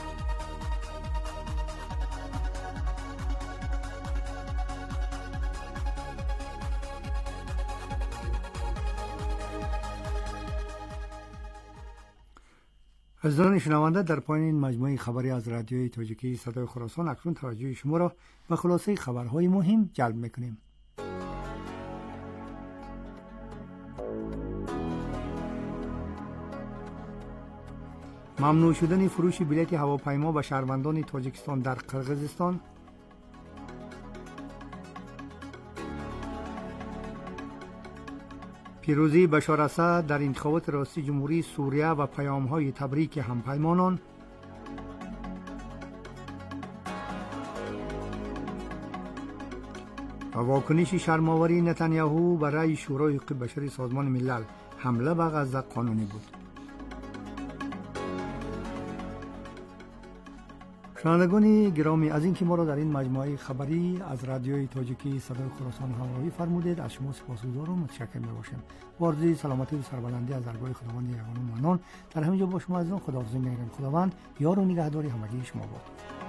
عزیزان شنونده، در پایان این مجموعه خبری از رادیوی تاجیکی صدای خراسان اکنون توجه شما را به خلاصه خبرهای مهم جلب میکنیم. ممنوع شدن فروش بلیط هواپیما به شهروندان تاجیکستان در قرقیزستان. پیروزی بشار اسد در انتخابات ریاست جمهوری سوریه و پیام‌های تبریک همپیمانان. و واکنش شرم‌آوری نتانیاهو برای شورای حقوق بشر سازمان ملل، حمله به غزه قانونی بود. شنوندگان گرامی، از اینکه ما را در این مجموعه خبری از رادیوی تاجیکی صدای خراسان همراهی فرمودید از شما سپاسگزارم و متشکر میباشم. با آرزوی سلامتی و سربلندی از درگاه خداوند یگانه و منان در همینجا با شما عزیزان خداحافظی می‌گویم. خداوند یار و نگهداری همگی شما باد.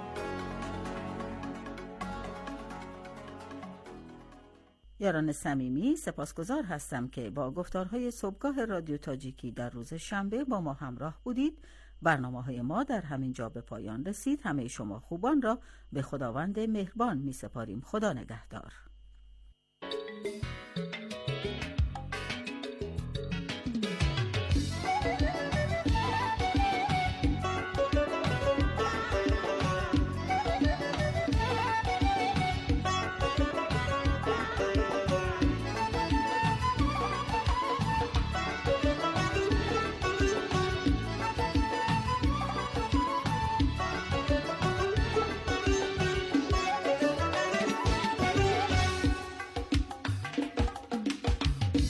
یاران صمیمی، سپاسگزار هستم که با گفتارهای صبحگاه رادیو تاجیکی در روز شنبه با ما همراه بودید. برنامه‌های ما در همین جا به پایان رسید. همه شما خوبان را به خداوند مهربان می سپاریم. خدا نگهدار.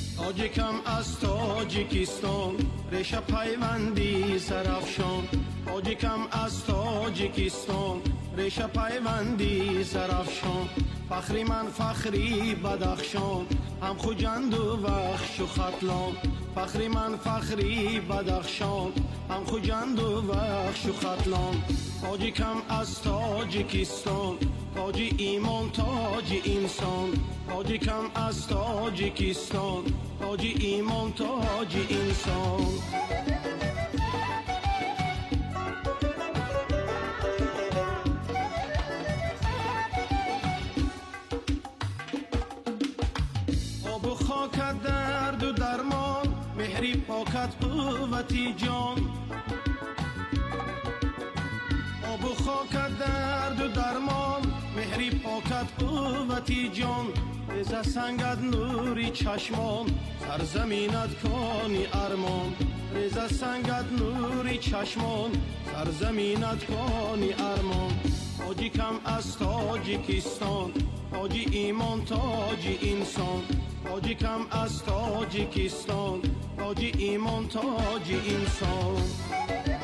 تاجیکم از تاجیکستان ریشه پیوندی سرافشان تاجیکم از تاجیکستان، ریشه پیوندی زرافشان، فخری من فخری بدخشان، هم خوجند و وخش و خطلان، فخری من فخری بدخشان، هم خوجند و وخش و خطلان. تاجیکم از تاجیکستان، تاجی ایمان تاجی انسان، تاجیکم از تاجیکستان، تاجی ایمان تاجی انسان. آب و خاکت درد و درمان، مهری پاکت قوتی جان. آب و خاکت درد و درمان، مهری پاکت قوتی جان. از سنگت نوری چشمان، سرزمینت کانی ارمان. از سنگت نوری چشمان، سرزمینت کانی ارمان. تاجیکم از تاجیکستان، تاجی ایمان تاجی انسان، تاجیکم از تاجیکستان، تاجی ایمان تاجی انسان.